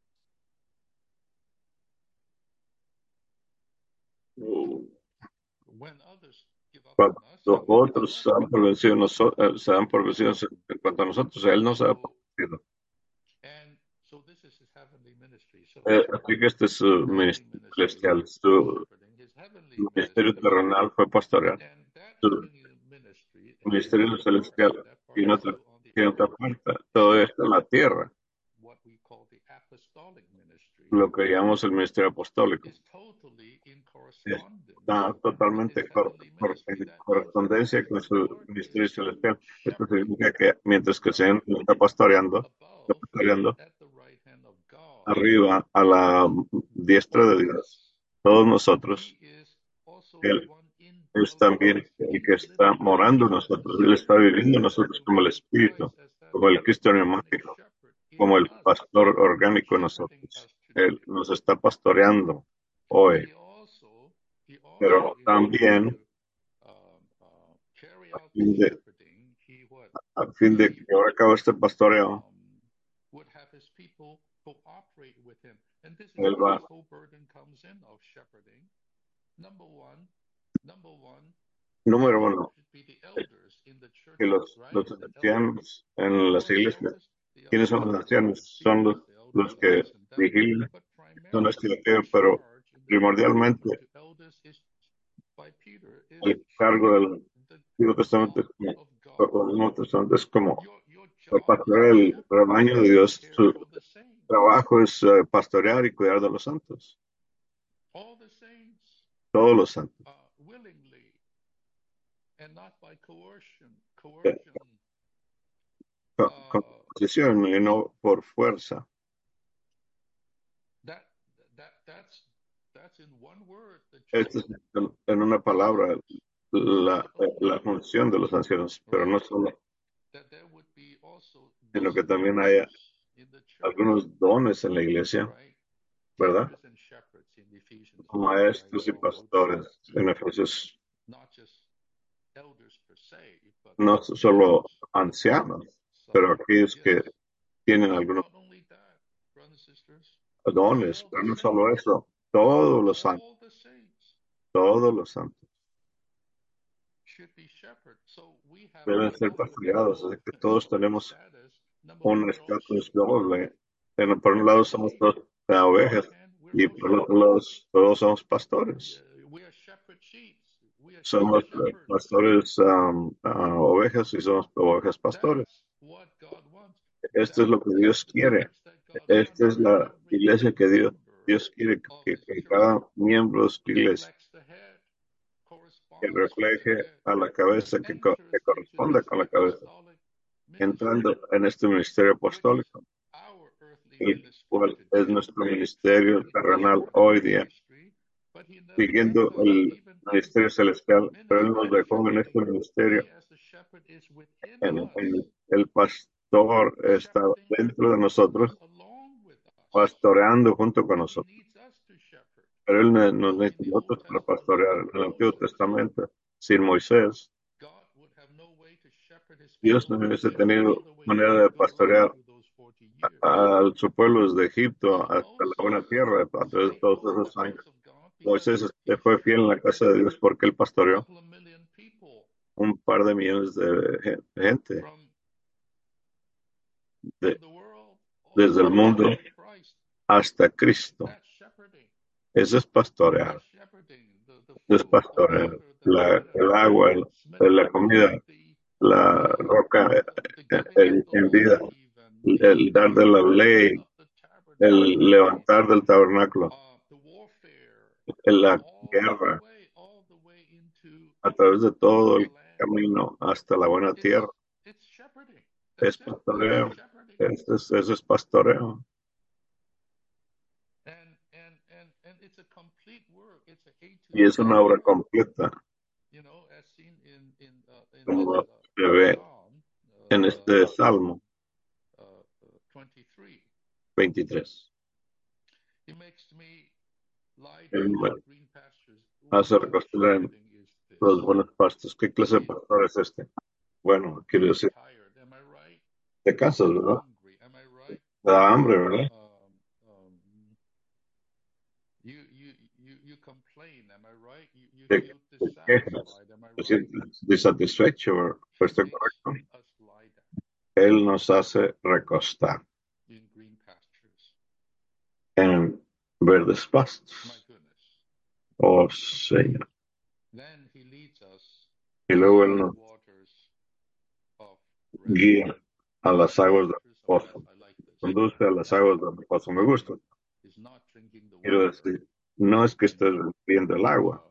When others give up on us, Cuando we give otros up. se dan por vencidos, noso- eh, se dan por vencidos en cuanto a nosotros, Él nos da por So, vencido. and so this is his heavenly ministry. So Eh, his así que este es su earthly ministerio ministry celestial, was su shepherding, his heavenly ministerio ministry, terrenal fue pastorear, and that su heavenly ministry has ministerio another part. celestial That part tiene is otra, still on the tiene earth. otra parte. Todo And esto en la tierra, what we call the apostolic ministry lo que llamamos el ministerio apostólico, is totally in correspondence está with his totalmente cor- heavenly cor- ministry. en That means correspondencia con as the su Lord ministerio is celestial. Esto shepherding significa que mientras que el us Señor nos está pastoreando, está above pastoreando at the right hand of God, arriba a la diestra all de of Dios, us, todos nosotros, he is also the Él one es indwelling también us, el que está living in morando en us as the nosotros, Él está Spirit. viviendo en nosotros So we como el see Christ Espíritu, as that como el Cristo organic neumático, shepherd in como el us, pastor orgánico en shepherding nosotros. us Él today. nos está pastoreando But hoy, he also, he also, pero in order también to um, uh, carry a out this fin de, shepherding, he what? a fin de He que ahora acaba este pastoreo, um, would have his people cooperate with him. And this is Él where va, this whole burden comes in of shepherding. Number one, number one, número he uno, should be the elders in the que churches, los, right? los The elders. ancianos en Who las are the iglesias elders? ¿Quiénes son los ancianos? Son los, los que vigilan, son los que pero primordialmente el cargo del Antiguo Testamento es como, el Nuevo Testamento es como pastorear el rebaño de Dios. Su trabajo es eh, pastorear y cuidar de los santos, todos los santos, eh, con, con posición y no por fuerza. Esta es en, en una palabra la, la función de los ancianos, pero no solo, sino que también haya algunos dones en la iglesia, ¿verdad? Como maestros y pastores en Efesios, no solo ancianos, pero aquellos que tienen algunos dones, pero no solo eso, todos los santos, todos los santos deben ser pastoreados, así que todos tenemos un estatus doble. En- por un lado somos todos eh, ovejas y por otro lado todos somos pastores. Somos eh, pastores um, ah, ovejas y somos ovejas pastores. Esto es lo que Dios quiere. Esta es la iglesia que Dios, Dios quiere que, que cada miembro de su iglesia que refleje a la cabeza, que, co- que corresponda con la cabeza, entrando en este ministerio apostólico, el cual es nuestro ministerio terrenal hoy día, siguiendo el ministerio celestial, pero Él nos dejó en este ministerio. En, en- el pastor está dentro de nosotros, pastoreando junto con nosotros. Pero Él ne- nos necesita nosotros para pastorear. En el Antiguo Testamento, sin Moisés, Dios no hubiese tenido manera de pastorear a, a su pueblo desde Egipto hasta la buena tierra a través de todos esos años. Moisés este, fue fiel en la casa de Dios porque él pastoreó un par de millones de gen- gente de- desde el mundo hasta Cristo. Eso es pastorear. Eso es pastorear. La, el agua, el- la comida, la roca eh, el- en vida, el dar de la ley, el levantar del tabernáculo, en la guerra, a través de todo el camino hasta la buena tierra. Es pastoreo. Eso es, eso es pastoreo. Y es una obra completa, como se ve en este Salmo veintitrés. Él me hace recostar en los buenos pastos. ¿Qué clase de pastor es este? Bueno, quiero decir, te cansas, ¿verdad? Te da hambre, ¿verdad? Te, te quejas, te sientes insatisfecho, pues estoy correcto. Él nos hace recostar en verdes pastos. Oh, Señor. Y luego Él nos guía a las aguas del reposo. Conduce a las aguas del reposo. Me gusta. Quiero decir, no es que estés bebiendo el agua,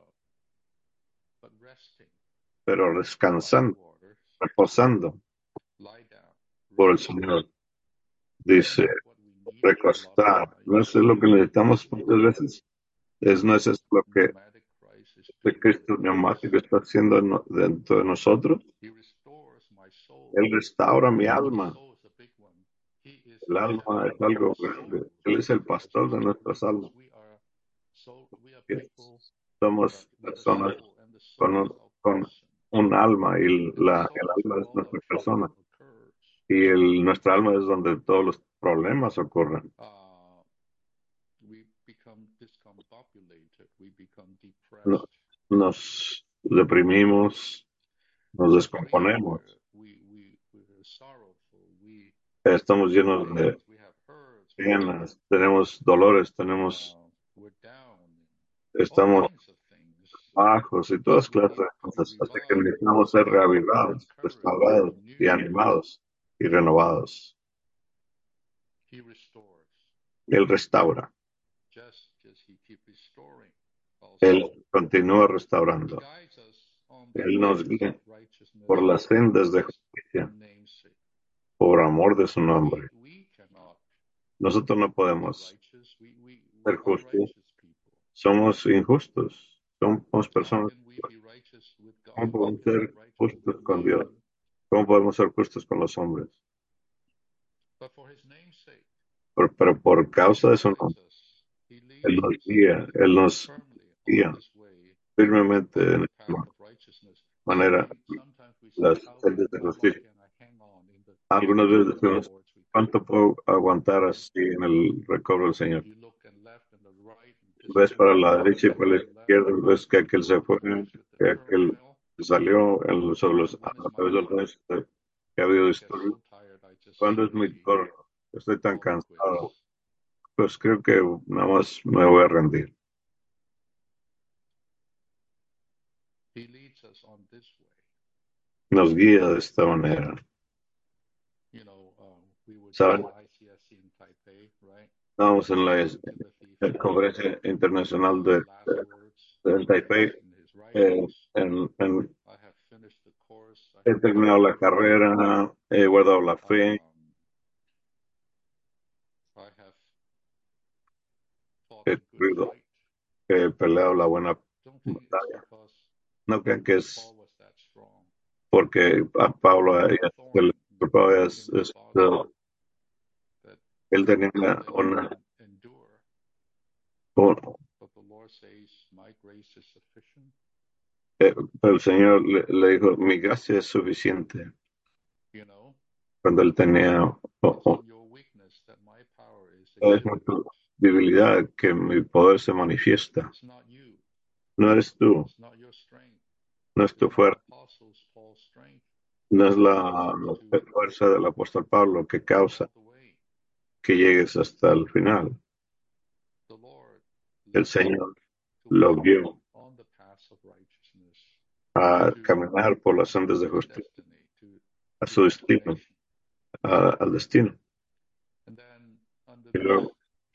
pero descansando, reposando por el Señor. Dice, recostar. No es lo que necesitamos muchas veces. Es, no es eso lo que el Cristo neumático está haciendo en no- dentro de nosotros. Él restaura mi alma. El alma es algo grande. Él es el pastor de nuestras almas. Que somos personas con un, con un alma y la, el alma es nuestra persona. Y el, nuestra alma es donde todos los problemas ocurren. No- nos deprimimos, nos descomponemos, estamos llenos de penas, tenemos dolores, tenemos, estamos bajos y todas clases de cosas, hasta que necesitamos ser reavivados, restaurados y animados y renovados. Él restaura. Él continúa restaurando. Él nos guía por las sendas de justicia, por amor de su nombre. Nosotros no podemos ser justos. Somos injustos. Somos personas. ¿Cómo podemos ser justos con Dios? ¿Cómo podemos ser justos con los hombres? Por- pero por causa de su nombre, Él nos guía, Él nos guía firmemente en esta manera las sendas de justicia. Algunas veces decimos, ¿cuánto puedo aguantar así en el recobro del Señor? Ves para la derecha y para la izquierda, ves que aquel se fue, que aquel salió en sobre los, a través de los años que que ha habido historia. ¿Cuándo es mi turno? Estoy tan cansado. Pues creo que nada más me voy a rendir. Nos guía de esta manera. ¿Saben? Estamos en la, en la Conferencia Internacional de, de, de Taipei. Eh, en, en- he terminado la carrera, he guardado la fe, he corrido, he peleado la buena batalla. No crean que es porque a Pablo eh, el Pablo es, es, eh, él tenía una, una- un- eh, el Señor le, le dijo, mi gracia es suficiente cuando él tenía o- o- es mucha debilidad que mi poder se manifiesta. No eres tú, no es tu fuerza, no es la, la fuerza del apóstol Pablo que causa que llegues hasta el final. El Señor lo guió a caminar por las sendas de justicia, a su destino, a- al destino. Y luego,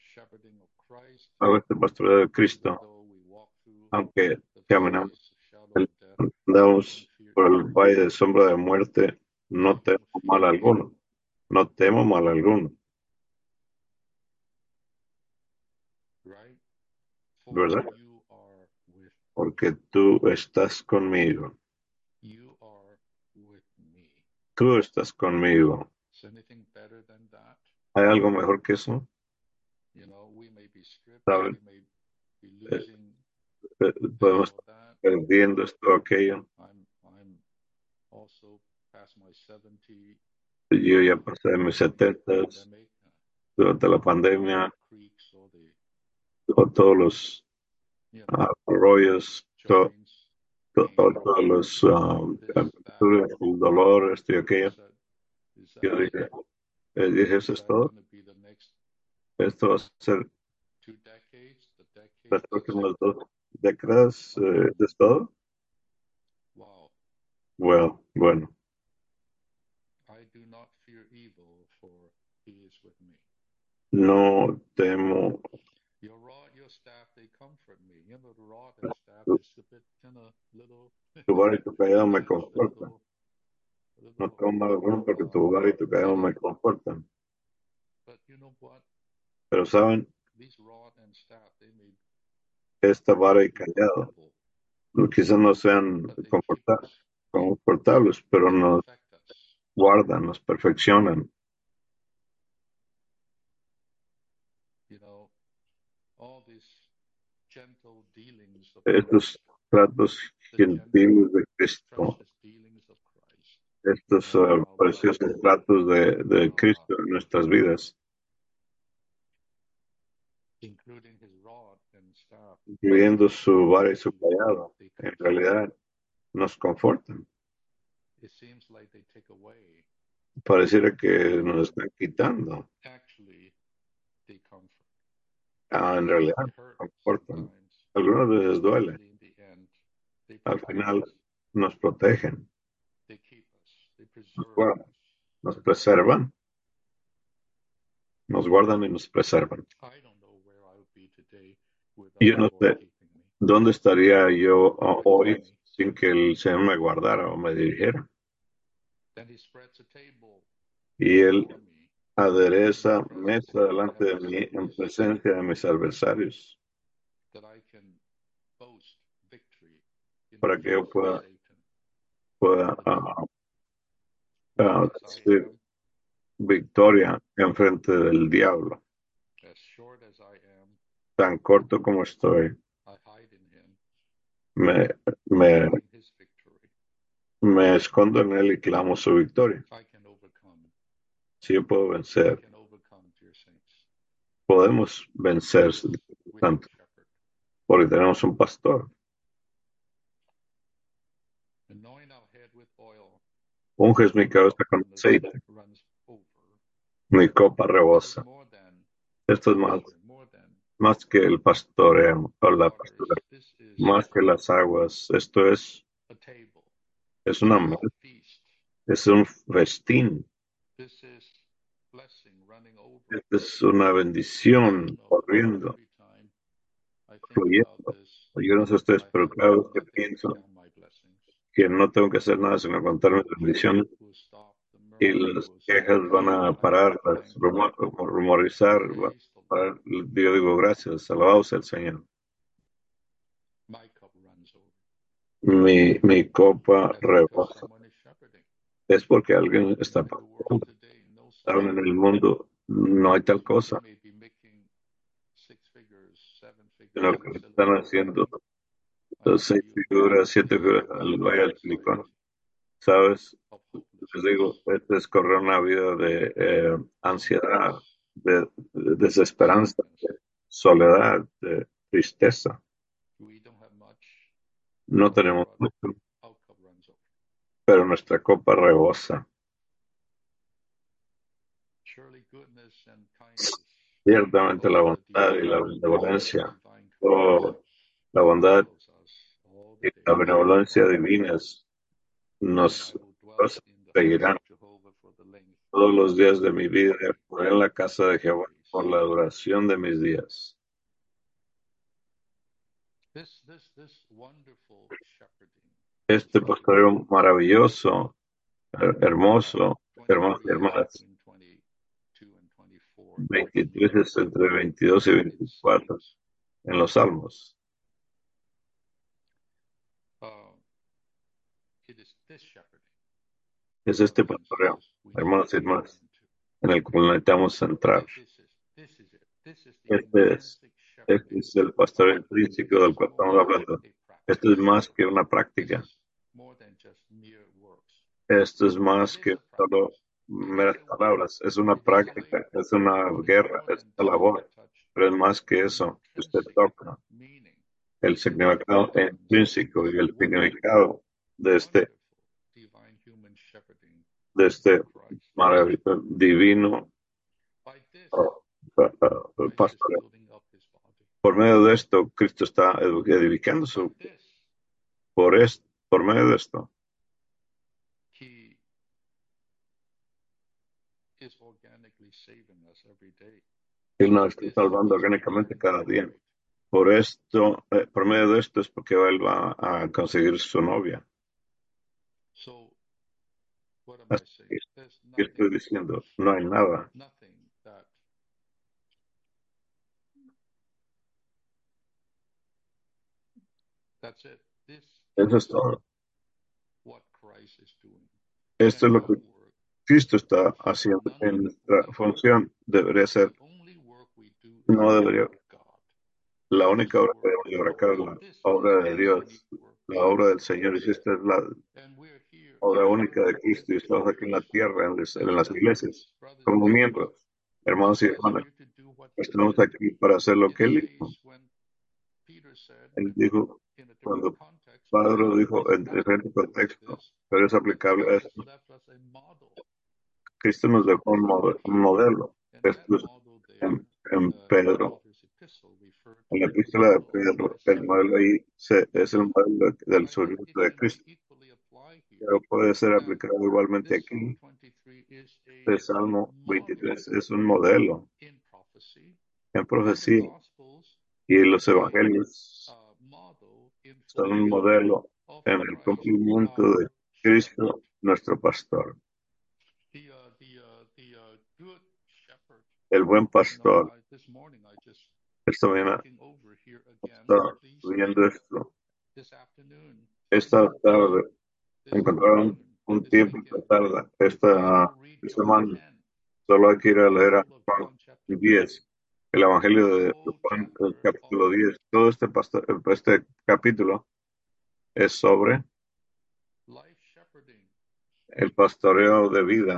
a este pastoreo de Cristo, aunque caminamos, andamos por el valle de sombra de muerte, no temo mal alguno, no temo mal alguno, ¿verdad? Porque tú estás conmigo, tú estás conmigo. ¿Hay algo mejor que eso? ¿Sabes? Eh, eh, podemos estar perdiendo esto o aquello. Yo ya pasé de mis setentas durante la pandemia, to- todos los ah, rollos, to- to- to- todos los um, el dolor, esto y aquello. Yo dije, eh, dije, eso es todo. Esto va a ser las próximas dos décadas, eh, ¿eso es todo? Well, bueno, no temo. Tu vara y tu callado me confortan. No tengo mal alguno porque tu vara y tu callado me confortan. Pero saben, esta vara y callado no- quizás no sean conforta- confortables, pero nos guardan, nos perfeccionan. Estos tratos gentiles de Cristo, estos uh, preciosos tratos de, de Cristo en nuestras vidas, incluyendo su vara y su callado, en realidad nos confortan. pareciera que nos están quitando. Ah, en realidad, no importan. Algunas veces duele. Al final nos protegen, nos guardan, nos preservan, nos guardan y nos preservan. Y yo no sé dónde estaría yo uh, hoy sin que el Señor me guardara o me dirigiera. Y Él adereza mesa delante de mí en presencia de mis adversarios para que yo pueda, pueda uh, uh, decir victoria en frente del diablo. Tan corto como estoy, me, me, me escondo en Él y clamo su victoria. Si yo puedo vencer, podemos vencer, tanto, porque tenemos un pastor. Unges mi cabeza con aceite, mi copa rebosa. Esto es más, más que el pastoreo o la pastura, más que las aguas. Esto es, es una mesa, es un festín, es una bendición corriendo, fluyendo. Yo no sé ustedes, pero cada vez que pienso que no tengo que hacer nada sino contar mis bendiciones y las quejas van a parar, las rumor, rumorizar, van a parar, yo digo gracias, alabado sea el Señor. Mi, mi copa rebosa. Es porque alguien está pasando. Aún en el mundo no hay tal cosa. Sino que están haciendo dos, seis figuras, siete figuras al vaya al silicón. ¿Sabes? Les digo, este es correr una vida de eh, ansiedad, de, de desesperanza, de soledad, de tristeza. No tenemos mucho, pero nuestra copa rebosa. Ciertamente la bondad y la benevolencia, oh, la bondad y la benevolencia divinas nos, nos seguirán todos los días de mi vida, por en la casa de Jehová por la duración de mis días. Este pastoreo maravilloso, her- hermoso, hermanos y hermanas, veintitrés es entre veintidós y veinticuatro en los Salmos. Es este pastoreo, hermanos y hermanas, en el cual necesitamos entrar. Este es, este es el pastoreo intrínseco del cual estamos hablando. Esto es más que una práctica. Esto es más que solo meras palabras. Es una práctica, es una guerra, es una labor. Pero es más que eso. Usted toca el significado intrínseco y el significado de este, de este maravilloso, divino uh, uh, uh, pastoreo. Por medio de esto, Cristo está edificando su, por, esto, por medio de esto. Él nos está salvando orgánicamente cada día. Por esto, eh, por medio de esto es porque Él va a conseguir su novia. Así que, ¿qué estoy diciendo? No hay nada. Eso es todo. Esto es lo que Cristo está haciendo en nuestra función. Debería ser, no debería. La única obra que debemos llevar a cabo es la obra de Dios, la obra del Señor. Y esta es la obra única de Cristo. Y estamos aquí en la tierra, en las, en las iglesias, como miembros, hermanos y hermanas. Estamos aquí para hacer lo que Él dijo. Él dijo, cuando Pedro dijo en diferente contexto, pero es aplicable a esto. Cristo nos dejó un mode- un modelo. Esto es en, en Pedro, en la epístola de Pedro, el modelo ahí se- es el modelo de- del sufrimiento de Cristo, pero puede ser aplicado igualmente aquí. El Salmo veintitrés es un modelo en profecía y los evangelios son un modelo en el cumplimiento de Cristo, nuestro pastor. El buen pastor. Esta mañana estaba viendo esto. Esta tarde encontraron un tiempo esta tarde, esta semana. Solo hay que ir a leer a Juan diez, el Evangelio de Juan, el capítulo diez. Todo este, pastor, este capítulo es sobre el pastoreo de vida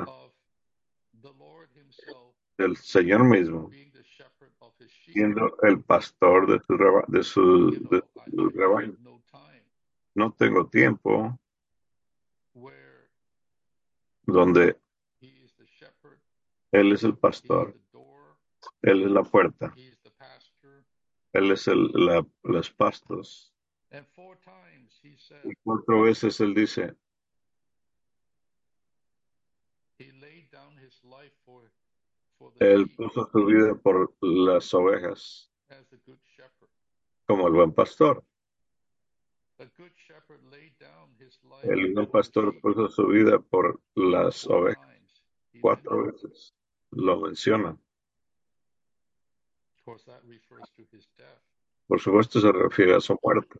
del Señor mismo, siendo el pastor de su, reba- de su, de su rebaño. No tengo tiempo donde Él es el pastor, Él es la puerta, Él es el, la, los pastos. Y cuatro veces Él dice, Él puso su vida por las ovejas, como el buen pastor. El buen pastor puso su vida por las ovejas. Cuatro veces lo menciona. Por supuesto se refiere a su muerte.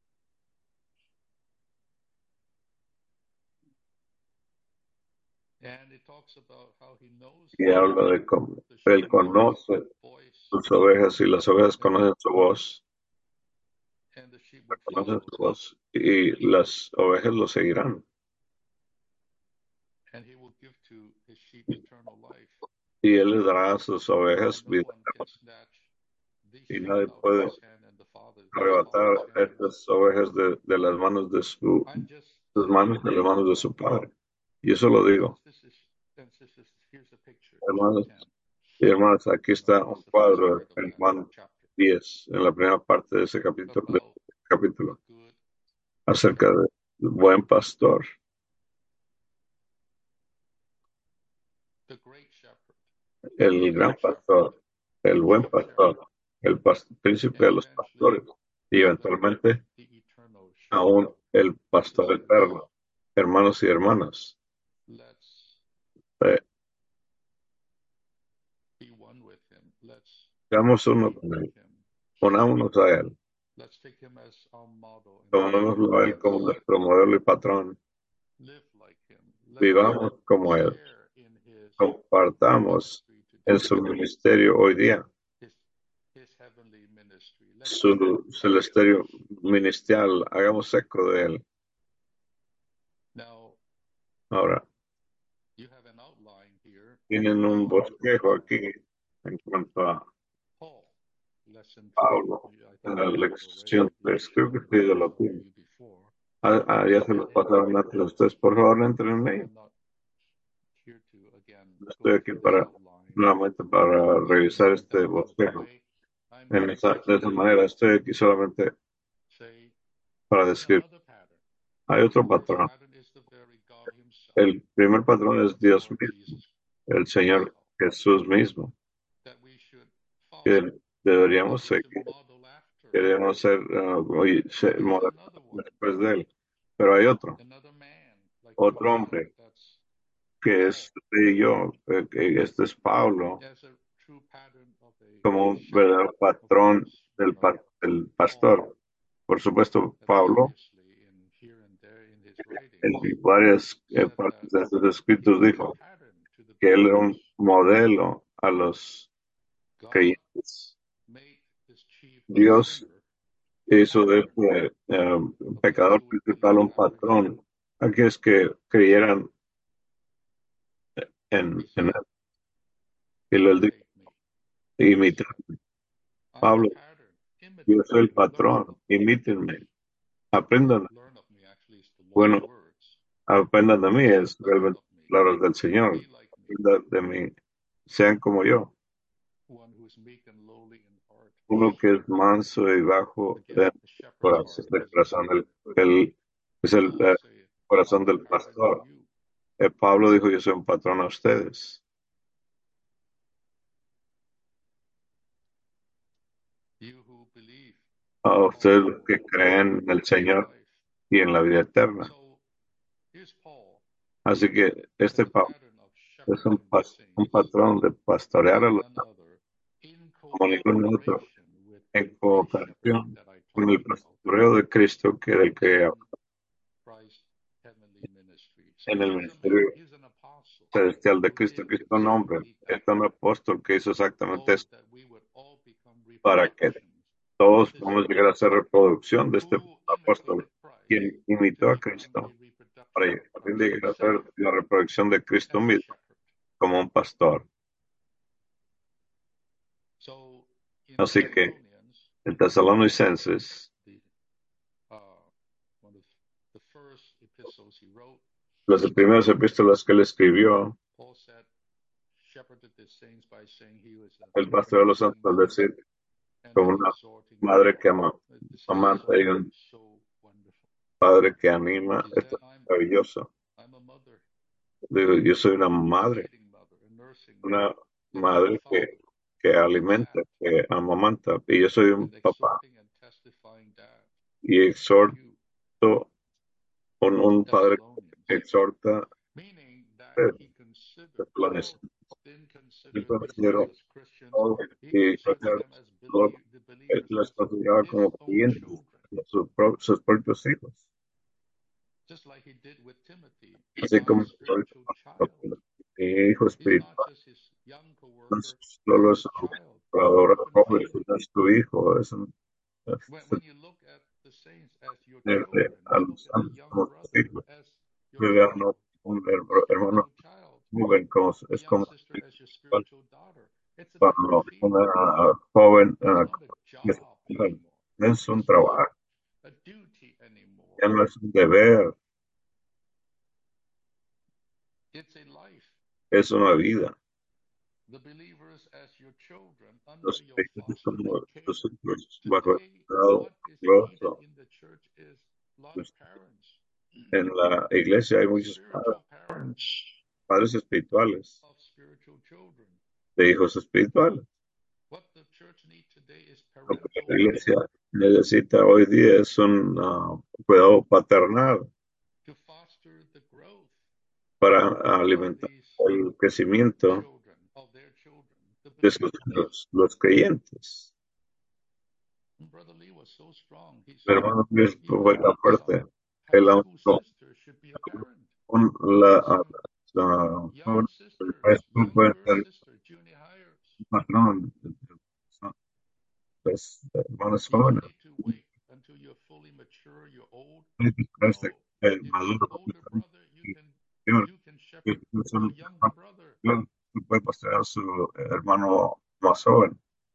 Y habla de cómo Él conoce sus ovejas y las ovejas conocen su voz, conocen su voz y las ovejas lo seguirán. Y Él les dará a sus ovejas vida eterna. Y nadie puede arrebatar estas ovejas de, de las manos de su, sus manos, de las manos de su Padre. Y eso lo digo. Hermanos y hermanas, aquí está un cuadro en Juan diez, en la primera parte de ese capítulo, de ese capítulo acerca del buen pastor. El gran pastor, el buen pastor, el pas- príncipe de los pastores y eventualmente aún el pastor eterno. Hermanos y hermanas, eh, seamos uno con él, unámonos a él, tomémoslo a él como nuestro modelo y patrón, vivamos como él, compartamos en su ministerio hoy día, su celestial ministerial, hagamos eco de él. Ahora, tienen un bosquejo aquí en cuanto a Pablo, en la lección tres, creo que sí, de latín. Ah, ah, ya se los pasaron antes a ustedes. Por favor, entren en medio. Estoy aquí para, nuevamente, para revisar este bosquejo. En esa, de esa manera, estoy aquí solamente para decir, hay otro patrón. El primer patrón es Dios mismo, el Señor Jesús mismo, que deberíamos seguir, queremos ser, uh, y ser modelados después de él. Pero hay otro, otro hombre, que es usted y yo, eh, que este es Pablo, como un verdadero patrón del, pa- del pastor. Por supuesto, Pablo, en varias eh, partes de sus escritos, dijo que él era un modelo a los creyentes. Dios hizo de este eh, pecador principal un patrón a aquellos que creyeran en, en él. Y él dijo, imitar. Pablo, yo soy el patrón, imítenme, aprendan. Bueno, aprendan de mí, es realmente palabras del Señor. aprenda de mí, sean como yo, one who is meek and lowly in heart. uno que es manso y bajo Again, de the shepherd's corazón, heart del is corazón, right. el, el- es el Paul eh, say, corazón I'm a del parent to pastor. you. Eh, Pablo dijo, yo soy un patrón a ustedes. You who believe A ustedes los que creen en el eternal Señor life. y en la vida eterna. So here's Paul Así que as este a Pablo pattern of es un, shepherding the pas- un saints patrón de pastorear a like los none other, in como ningún otro cooperation with the en great shepherding cooperación that I con talked el about pastoreo de Cristo que del que in Christ's heavenly ministry. So en el here's a man, ministerio he's an apostle celestial de who Cristo, did que es un hombre, exactly es that, un apóstol que hizo exactamente so eso that we would all become para que reproductions of todos this podamos llegar a man ser reproducción de este who apóstol, imitated Christ quien to imitó a become Cristo, a reproduction para of a fin Christ de llegar a himself ser la reproducción de Cristo as a mismo shepherd. como un pastor. So in Así que Thessalonians, en Tesalonicenses, the, uh, one of the first epistles he wrote, las primeras epístolas que él escribió, Paul said, shepherded the saints by saying he was a el pastor de los nursing santos, es mother decir, and como an una exhorting madre que father. ama, This is amante y so, un so wonderful. padre que anima, He esto said, es I'm, maravilloso. I'm a mother, Digo, yo soy una a madre, feeding mother, a nursing una mother, and I'm a madre father, que, que a alimenta, dad, que amamanta, y yo soy un an papá exhorting and testifying dad y to exhorto, you, un, un padre Thessalonians. que exhorta, Meaning that eh, he considered, Tesalonicenses. Paul didn't Yo consider these guys considero as Christians. todo He y considered considero them as todo, belie- the él believers los as consideraba his como own creyentes, children. sus, pro- sus propios hijos, Just like he did with Timothy, así my como spiritual child. mi hijo He's not espiritual, just his young no coworker, he's solo es his un child. colaborador You couldn't joven, feel it. sino es tu hijo, es un When, es when you look at the saints as your tenerle children, a you look los at a santos young como tus brother hijos. as your Yo veo a child, uno- un her- hermano spiritual child, joven como a es young como sister as your spiritual daughter. It's a different cuando feeling. una joven It's ah, not a es job anymore. es un It's not trabajo, a duty anymore. ya no es un deber, It's a life. es una vida. The believers as your children under Los your creyentes fostering como care. sus hijos bajo el Today, cuidado what is needed amoroso. in the church is a lot of Pues, parents, en la iglesia hay muchos padres, spiritual parents padres espirituales, of spiritual children. de hijos espirituales. What the church needs today is Lo que parental la iglesia care necesita hoy día es un ah, cuidado paternal to foster the growth para of alimentar these el crecimiento children, of their children, the de sus believers. hijos, los creyentes. Brother Lee was so strong. He Mi said, hermano Luis fue even tan fuerte. some Él high school aumentó sister should be a parent. un, la, ah, Some la young joven del sisters, maestro young puede girl ser sister, junior hires. un patrón. Pues, hermanos You don't jóvenes, need to wait until you're fully mature, you're old. no hay que esperarse No. eh, If you're an maduro older completamente. brother, you can Señor, you can que shepherd no your son younger brother. no puede pastorear a su hermano más joven.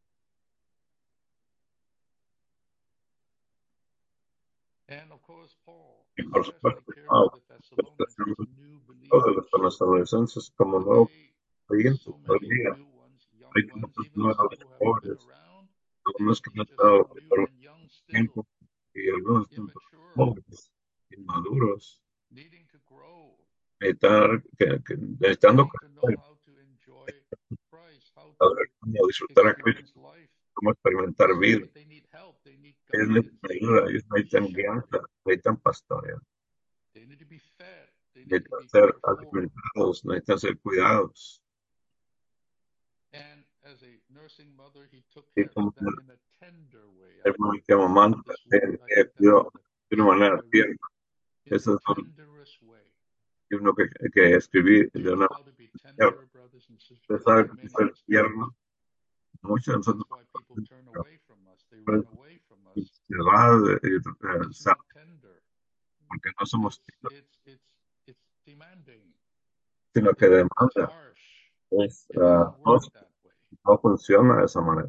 And of course, Paul Y por especially supuesto, cared ah, for the Thessalonians as new todos believers. los adolescentes como nuevos Today, creyentes so hoy many día. new ones, young Hay ones, tantos even some nuevos who haven't been jóvenes, around, they algunos que no han seem just so estado new por and young still, tiempo y algunos son immature, jóvenes, inmaduros, needing to grow, necesitan, que, que, necesitando needing to know how to enjoy Christ, how to saber cómo disfrutar a Cristo, experience life. cómo experimentar So vida. they, they need help, they need Ellos guidance, necesitan they ayuda, need ellos necesitan guianza, shepherding, necesitan pastorear, they need to be fed, they need to necesitan be ser cared for. alimentados, necesitan ser cuidados. And as a nursing mother, he took Y care como of them in a tender way. I, hermano que I love mamando, this él word. I que think that's cuidó one of de the una keys manera I wrote. tierna. In Eso the es lo tenderest way. que uno que, que escribí Do you de know una how to be manera. tender, brothers and Usted sisters? sabe Like que many ser of us don't. tierno, muchos de That's nosotros why people turn away from us. They pues, run away from us. se va de, de, de, It's sabe, not tender. porque no somos It's tiernos, it's it's it's demanding. sino que It's it's demanda. harsh. Es, It ah, doesn't no, work that way. no funciona de esa manera.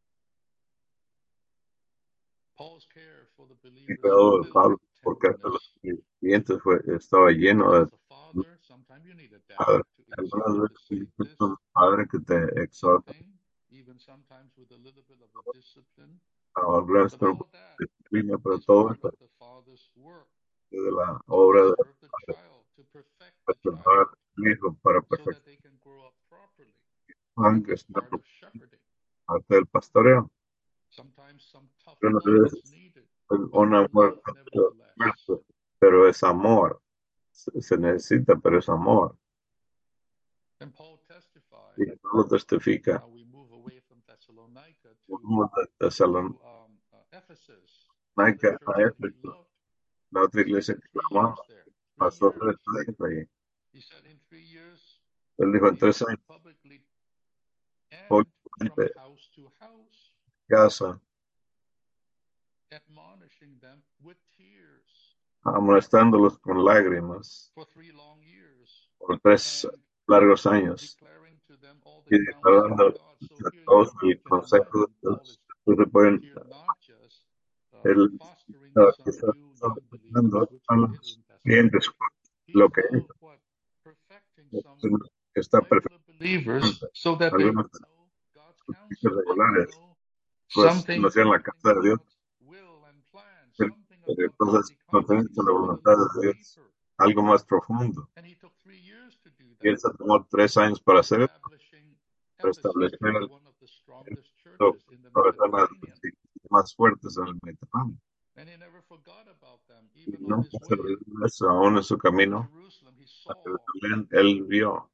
Paul's care for the El believers cuidado de filled Pablo, with porque hasta los tenderness. clientes fue, estaba lleno As de a father, sometimes you need a dad padres. to Algunas veces es un padre que te exhorta a volver a disciplina, pero todo esto es de la obra de preservar al hijo para perfeccionar que es una parte del pastoreo. Algunas veces es un amor, pero es amor. Se se necesita, pero es amor. Y Pablo testifica. Vamos de Tesalónica a Éfeso, la otra iglesia que clamaba, pasó tres años ahí. Él dijo en tres años, públicamente, casa, amonestándolos con lágrimas por tres largos años y declarando a todos el consejo de Dios. Entonces pueden, él estaba quizás dando a los clientes lo que es, que está perfecto. Algunos regulares, pues no hacían la casa de Dios, pero cosas concernientes a la voluntad de Dios, algo más profundo. Y él se tomó tres años para hacer eso, para establecer el, las más fuertes en el Mediterráneo. Y nunca se olvidó de eso, aún en su camino a Jerusalén, él vio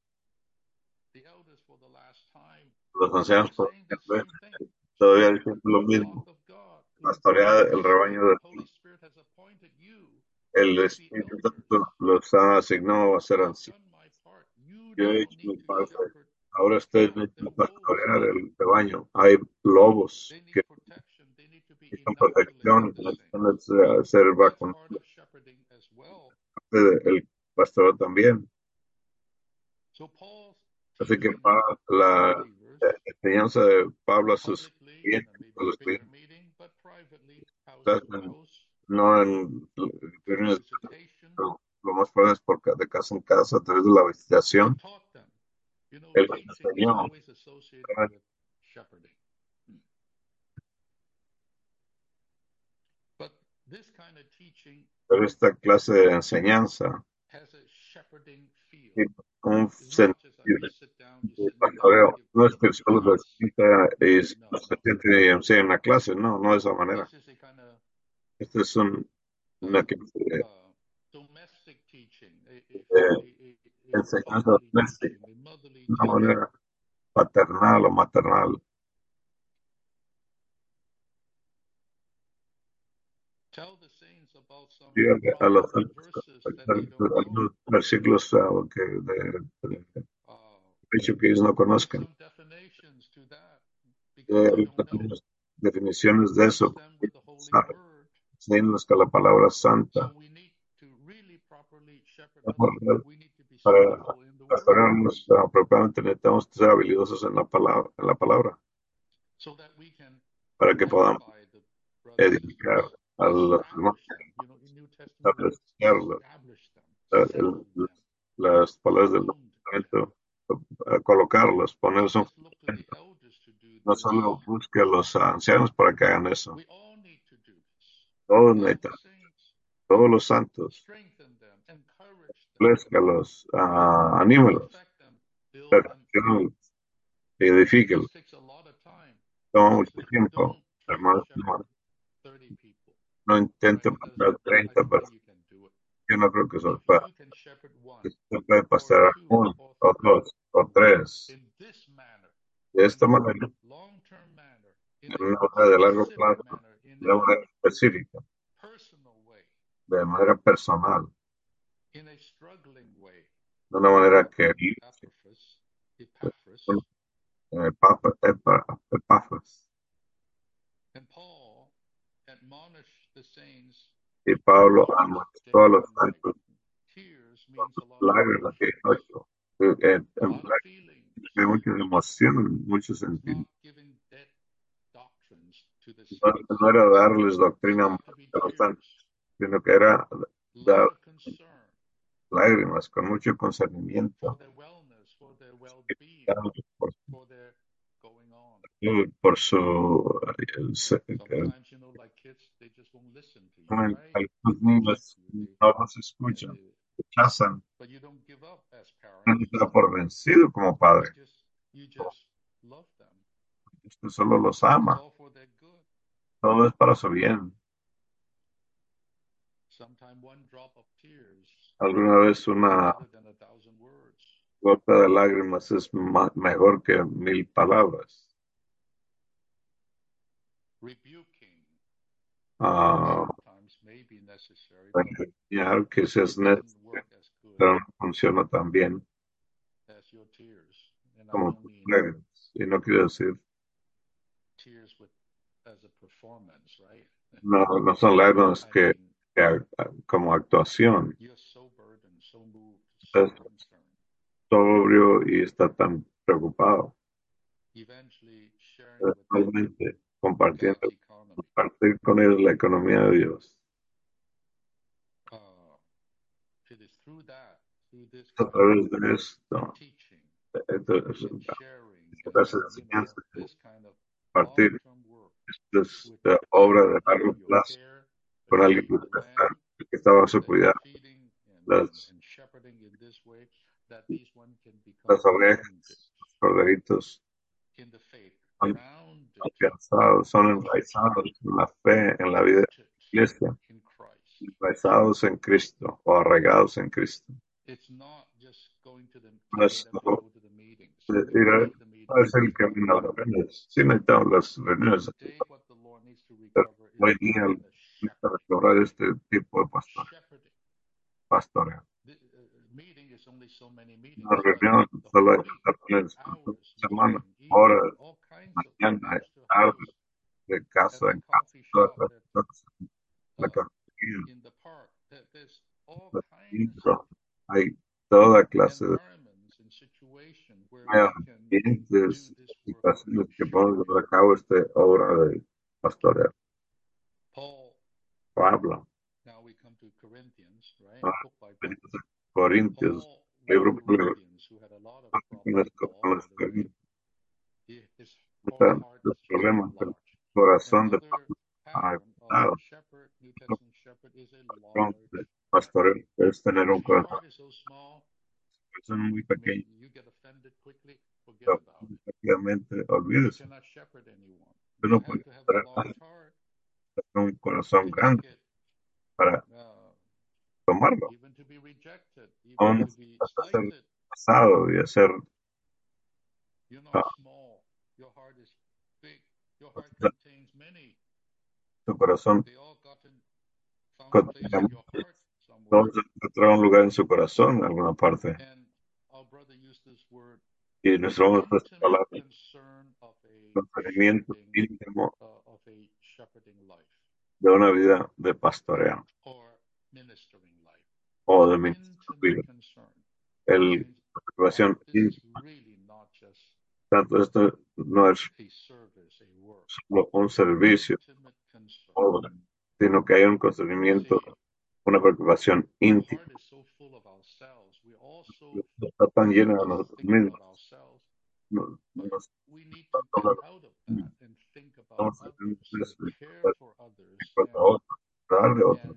los ancianos por ejemplo, todavía diciendo lo mismo, pastorear el rebaño de Dios. El Espíritu Santo los ha asignado a ser ancianos. Yo he hecho mi parte, ahora ustedes necesitan pastorear el rebaño. Hay lobos que necesitan protección, necesitan ser vacunados. El pastor también. Así que la enseñanza de Pablo a sus clientes, a los clientes, no en reuniones, lo más probable es por, de casa en casa a través de la visitación. Él les enseñó. Pero esta clase de enseñanza tiene un sentido de pastoreo. No es que solo se sienta y se siente y enseña en la clase, no, no de esa manera. Esta es un, una clase de, de enseñanza doméstica, una manera paternal o maternal. Dígale a los algunos versículos uh, que de, de, de hecho que ellos no conozcan. Eh, definiciones de eso. Enseñarles que la palabra santa. Para pastorearnos apropiadamente necesitamos ser habilidosos en la palabra, en la palabra, para que podamos edificar a los hermanos, establecerlos, el, las palabras del documento, colocarlos, ponerlos en fundamento. No solo busque a los ancianos para que hagan eso. Todos necesitan, todos los santos, lézcalos, uh, anímelos, perfeccionalos, edifíquelos. Toma mucho tiempo, hermanos, hermanos. No intente pasar treinta personas. Yo no creo que eso es para. Se puede pasar uno, o dos, o tres. De esta manera, en una manera de largo plazo, de una manera específica, de manera personal, de una manera que Epafras. Y Pablo amonestó a los santos lágrimas que ocho. Hay mucha emoción, mucho sentido. No, no era darles doctrina a los santos, sino que era dar lágrimas con mucho concernimiento por, por su eh, algunos niños no los escuchan, rechazan, no les da por vencido como padre. Usted solo los ama, todo es para su bien. Alguna vez una gota de lágrimas es ma- mejor que mil palabras. Ah, enseñar que se es necesario, pero no funciona tan bien como tus lágrimas. Y no quiero decir, no, no son lágrimas que, que a- a- como actuación. Es sobrio y está tan preocupado. Realmente compartiendo, compartir con ellos la economía de Dios. A través de esto, entonces, las enseñanzas, compartir esto es de obra de largo plazo con alguien que está, que está bajo su cuidado. Las, las ovejas, los corderitos son afianzados, son enraizados en la fe, en la vida de la iglesia, enraizados en Cristo o arraigados en Cristo. No es solo ir a, no es el camino a las reuniones. Sí necesitamos las reuniones, pero hoy día necesita restaurar este tipo de pastor, pastoreo. Una reunión solo hay reuniones por semana, horas, mañana, tarde, de casa en casa, todas las cosas, la cafetería, los libros, hay toda clase de ambientes, situaciones que podemos llevar a cabo esta obra de pastoreo. Pablo, ah, venimos a Corintios, libro por libro, con los con los Corintios, están los problemas del corazón de Pablo agotado. El patrón de pastoreo es tener un corazón, corazón muy pequeño, pero prácticamente olvídese. Usted no puede tener un corazón grande para tomarlo, aún hasta ser pasado y hacer ah, su corazón contenga muchos. Todos encontraron un lugar en su corazón en alguna parte. Y nuestro hombre fue esta palabra, conocimiento íntimo de una vida de pastoreo o de ministerio. El preocupación íntima. Tanto esto no es solo un servicio, obra, sino que hay un conocimiento, una preocupación íntima. Está tan llena de nosotros mismos. No, no nos estamos haciendo eso para otros, darle a otros.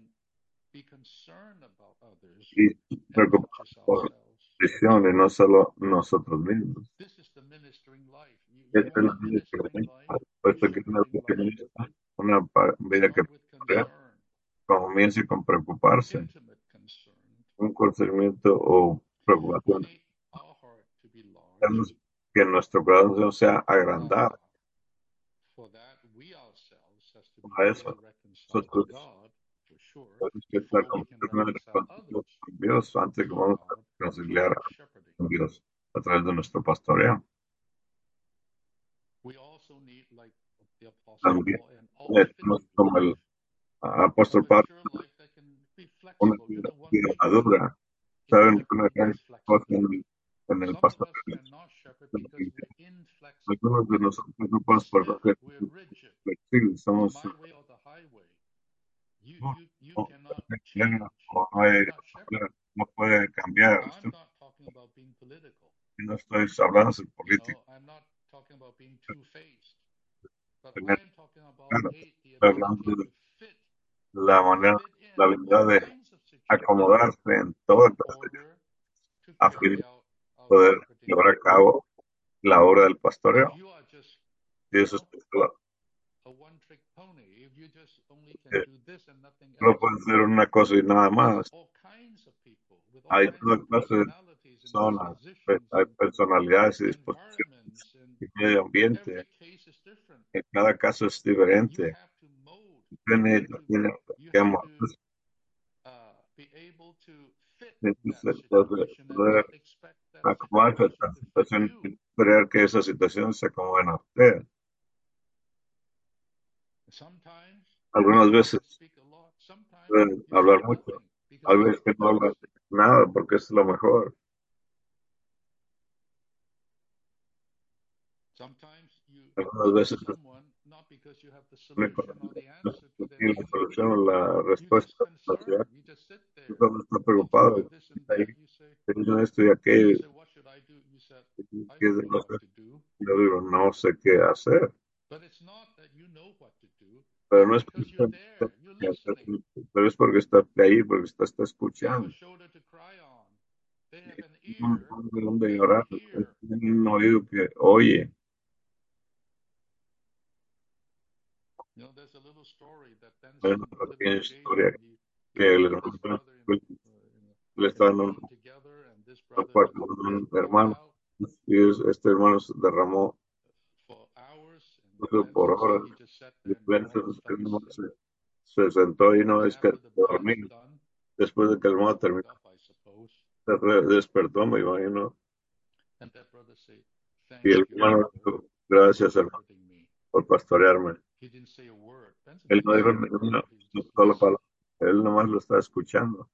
Y preocuparnos por visiones, no solo nosotros mismos. Esta es la vida que tenemos, puesto que es una vida que tenemos, una pa- vida que comience con preocuparse, un conocimiento o preocupación, tenemos que nuestro corazón sea agrandado. Para eso, nosotros tenemos que estar completamente reconciliados con Dios antes que vamos a reconciliar con Dios a través de nuestro pastoreo. También tenemos como el apóstol Pablo, una vida, vida madura, saben que una gran cosa en el, en el pastoreo. Algunos de nosotros no podemos por no ser flexibles, somos no, no, no, no hay- no puede cambiar. Usted Y no estoy hablando de You política, know, I'm not talking about being two-faced, but I tener am talking about cara. a the Estoy hablando ability de to fit la manera, fit la in habilidad all de kinds of situations acomodarse en toda in clase order to a fin carry de out out poder shepherding llevar a work. cabo la obra del If pastoreo. you are just, Y you eso es know, todo. a one-trick pony, if you just only can Eh, do this and nothing No else, puede ser una cosa y nada there's más. all kinds of people with all Hay kinds of toda clase de personalities and personas, pe- dispositions hay and personalidades y disposiciones environments, and y medio ambiente. every case is different. En cada caso es You diferente. have to mold. You Tiene, have to tiene you que have amor- to uh, be able to fit that entonces, poder, situation and poder not expect that acomodarse a situation esta to fit situación you. y esperar que esa situación se acomode a usted. Sometimes Algunas you veces should speak a lot. Sometimes pueden you hablar speak mucho, nothing because hay that's veces que the no hablan best. nada porque es lo mejor. Sometimes you Algunas talk to veces es someone not because you have the una solution or the answer to their la issue. solución o la You just respuesta a la ciudad. concerned. You just sit Tú there. cuando estás They tell you preocupado, this and ahí, that. You say, te dicen esto y you aquello, say, what should I do? You said, I ¿qué don't know debo what hacer? to do. Yo digo, no sé qué hacer. But it's not that you know what to do. Pero It's no es because you're porque there. You're listening. pero es porque está ahí, porque está, está They have a escuchando. shoulder to cry on. They have an No ear no de dónde that llorar, hear. tiene un oído que oye. You know, there's a little story that Hay Benson una pequeña Littleton gave historia when he, he que was el with his hermano brother in a, uh, in a le in estaba a en un meeting together, and this brother cuarto just con un poured hermano out y es- este hermano se derramó for hours, and por Benson said horas. he just sat Y there and didn't want to Benson, stop él nomás listening. se, se sentó y no And es que after the brother was dormir. done, Después de que el hermano he woke terminó, up, I suppose, se re- despertó, me imagino. and that brother said, Y "Thank el you, hermano brother, dijo, for gracias hermano shepherding me." por pastorearme. He didn't say a word. Benson Él didn't no dijo say a ni word. una He una just sola listened. palabra. Él nomás lo está escuchando.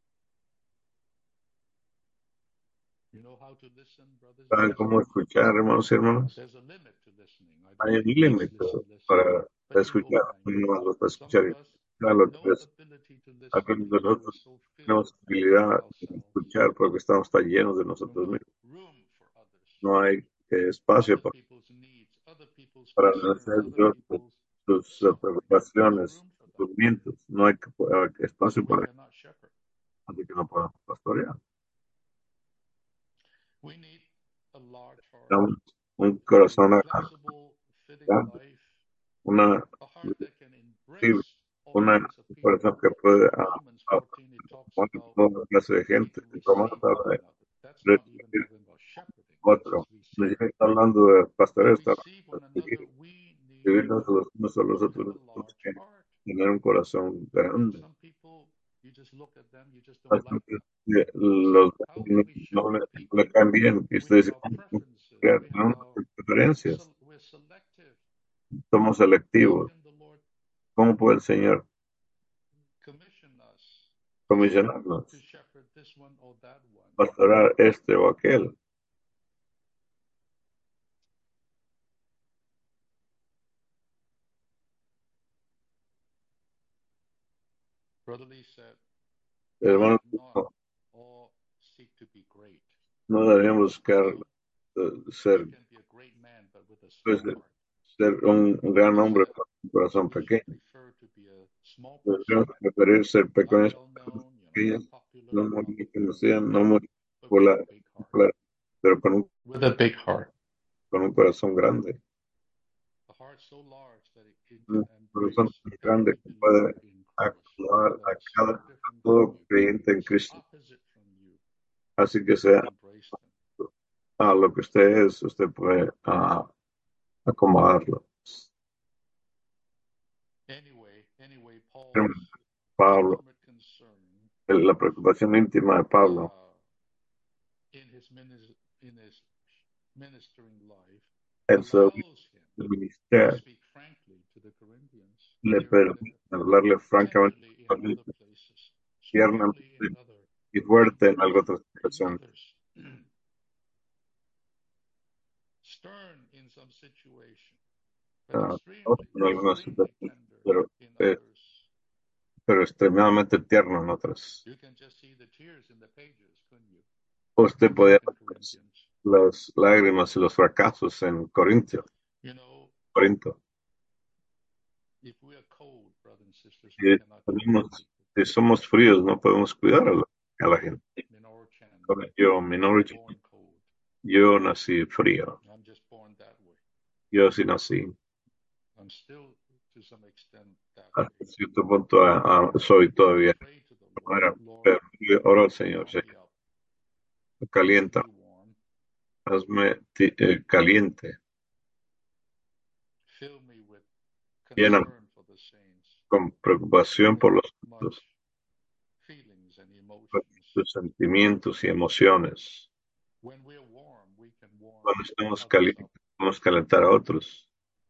You know how to listen, brothers and ¿Saben cómo sisters? escuchar, hermanos y hermanas? There's a limit to listening. I Hay don't un mean just límite listen, listen. para But you know escuchar. what I Uno mean. nomás lo está Some of escuchando. us have Claro que no es. ability to listen Algunos de because we're nosotros so filled tenemos with habilidad de ourselves. escuchar porque estamos tan llenos de There's nosotros no mismos. room for others, No hay eh, espacio other para, people's needs, other people's para concerns, hacer other yo people's sus eh, suffering. There's no preocupaciones, room for that. sufrimientos. No hay que- eh, So espacio we para eso, cannot shepherd. así que no podemos pastorear. We need a large heart, Necesitamos un a corazón flexible, fitting grande, life, una, a heart that can sí, embrace all una kinds of people. corazón que puede In ah, Romans ah, fourteen, it talks tomar about toda clase de we need gente. to Vamos receive a one hablar another. That's de not even recibir talking about shepherding, that's otro. just Ni receiving. siquiera está hablando de To pastoreo, está receive hablando one de another, recibir, we need recibirnos los unos a los to otros. have a Tenemos large que heart. tener un corazón You know, grande. some people, you just look at them, you just don't like Bastante, them. eh, You say, los how no, can we no le, shepherd no le people? caen bien. Y We usted have dice, our ¿cómo cómo preferences, crear? we have Tenemos our, nuestras preferencias, we're selective. somos How selectivos. can the Lord ¿Cómo puede el Señor commission us to, comisionarnos, to shepherd this one or that one? pastorar este o aquel? Brother Lee said, we Hermano, should not no, all seek to be great. no deberíamos buscar You know, eh, ser, you can be a great man, but with a pues, small heart. ser un, un gran He hombre said, con un corazón we should pequeño. prefer to be a small person, Deberíamos preferir ser not pequeños, well known, you know, not pequeños, no popular, not, muy conocidos, no muy but with a popular, big heart. popular, pero con un, With a big heart. con un corazón grande. A heart so large that it, it can Un corazón embrace tan grande every que puede believer in Christ acomodar that a is so cada different from todo you, creyente en so Cristo. opposite from you. Así que You sea can embrace them. a lo que usted es, usted puede ah, acomodarlo. Anyway, anyway, Paul's Pablo, intimate concern la preocupación íntima de Pablo uh, in his minis- in his ministering life en su allows him to ministerio speak frankly to the Corinthians le here and permite there, hablarle francamente, tenderly in other places, strongly in tiernamente other y fuerte en algo otras in situaciones. others, stern in some situation, but Ah, extremely, en algunas extremely situaciones, tender pero, in eh, others. pero extremadamente tierno en otras. You can just see the tears in the pages, couldn't you? Usted In podía Second Corinthians. las lágrimas y los fracasos en Corintio. You know, Corinto. if we are cold, brothers and sisters, Si, we cannot tenemos, care. si somos fríos, no podemos cuidar a la, a la gente. Minor Chan, Yo, Minoru Chan, born cold. yo nací frío. I'm just born that way. Yo sí nací. I'm still, to some extent, that Hasta way. cierto punto ah, ah, soy todavía. Pray to the Era, Lord, Lord, pero yo oro al Señor, warm sí, me up. calienta, Be warm. hazme ti- eh, caliente, Fill me with llena concern for the saints, con preocupación por los much otros, feelings and por emotions. sus sentimientos y emociones. When we're warm, we can warm Cuando estamos others calientes, up. podemos calentar a otros.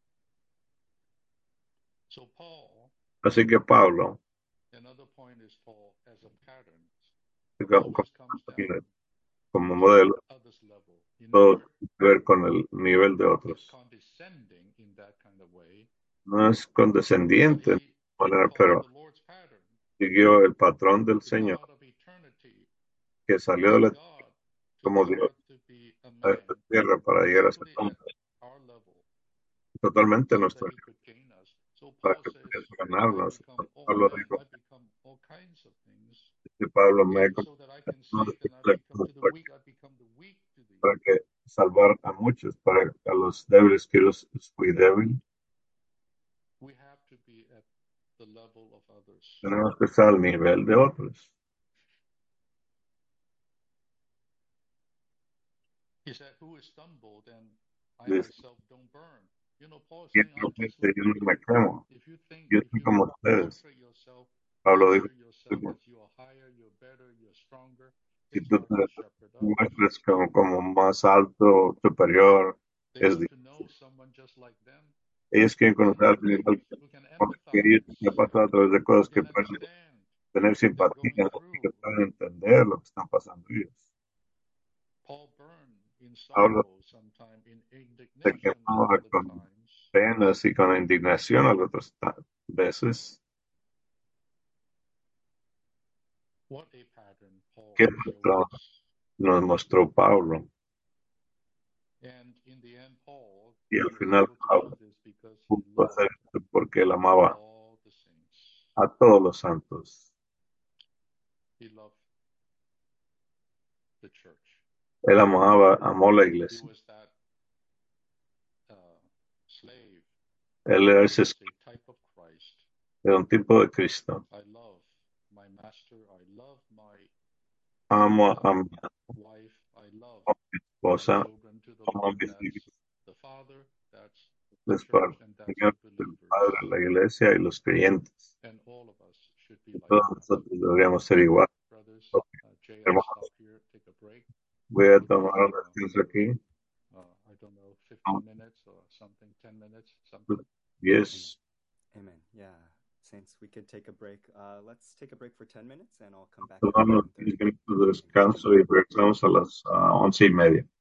So Paul, Así que Pablo, another point is Paul as a pattern, como, always comes down como to modelo, others' level. He todo never tiene que ver con el nivel de is otros. condescending in that kind of way. No es But condescendiente de he manera, followed pero the Lord's pattern. siguió el patrón del The Señor, God of eternity que salió de was la God to como the Dios earth to be a a man, esta tierra para llegar a ser totally at hombre, our level, totalmente so nuestro that he could gain us. So para Paul que says, pudiese I ganarnos. become all Pablo man, dijo, I become all kinds of things, que Pablo me ha so that I can save, and I become to the para, weak, I become the weak to the para que salvar a muchos, para a los débiles que yo fui débil. we have to be at the level of others. Tenemos que estar al nivel de otros. He said, who is stumbled and I Dice, myself don't burn. You know, Paul is "Yo saying, I'm just no like yo you. no me quemo, If you think, yo if soy you como ustedes." portray yourself, Pablo dijo, picture yourself as you are higher, you're better, you're stronger, si it's tú hard te to shepherd others. muestras como, como más alto, superior, They es want to difícil. know someone just like them, Ellos quieren who can, conocer al who can, nivel que who can porque empathize, ellos han pasado a través de who cosas que can pueden understand tener what they're simpatía, going ¿no? through. Que pueden entender lo que están pasando ellos. Paul burned in Pablo sorrow, sometime in se indignation quemó at other con times. penas y con indignación a otras ta- veces. What a pattern Paul ¿Qué showed patrón us. nos mostró Pablo? And in the end, Paul Y al was final able to Pablo do this because he pudo loved hacer esto porque él amaba all the saints. a todos los santos. He loved the church. Él amaba, amó la He iglesia. was that uh, slave. Él era He ese was a type of Christ. era un tipo de Cristo. I love my master. I love my Amo uh, a mi wife. I love a mi my esposa, children to the amo a Lord. mis That's hijos. the Father. That's the Es church, para el and that's Señor, the el believers. Padre, la iglesia y los creyentes. And all of us should be Y like todos that. nosotros deberíamos ser igual. Brothers, Ok, uh, Jay, I'll hermanos, stop here, take a break. voy a Maybe tomar un uh, descanso aquí. uh, I don't know, fifteen minutes or something, ten minutes, something. Yes. Amen. Yeah. Saints, we could take a break. Uh, let's take a break for ten minutes and I'll come back at Tomamos eleven thirty. quince minutos de descanso y regresamos a las ah, once y media.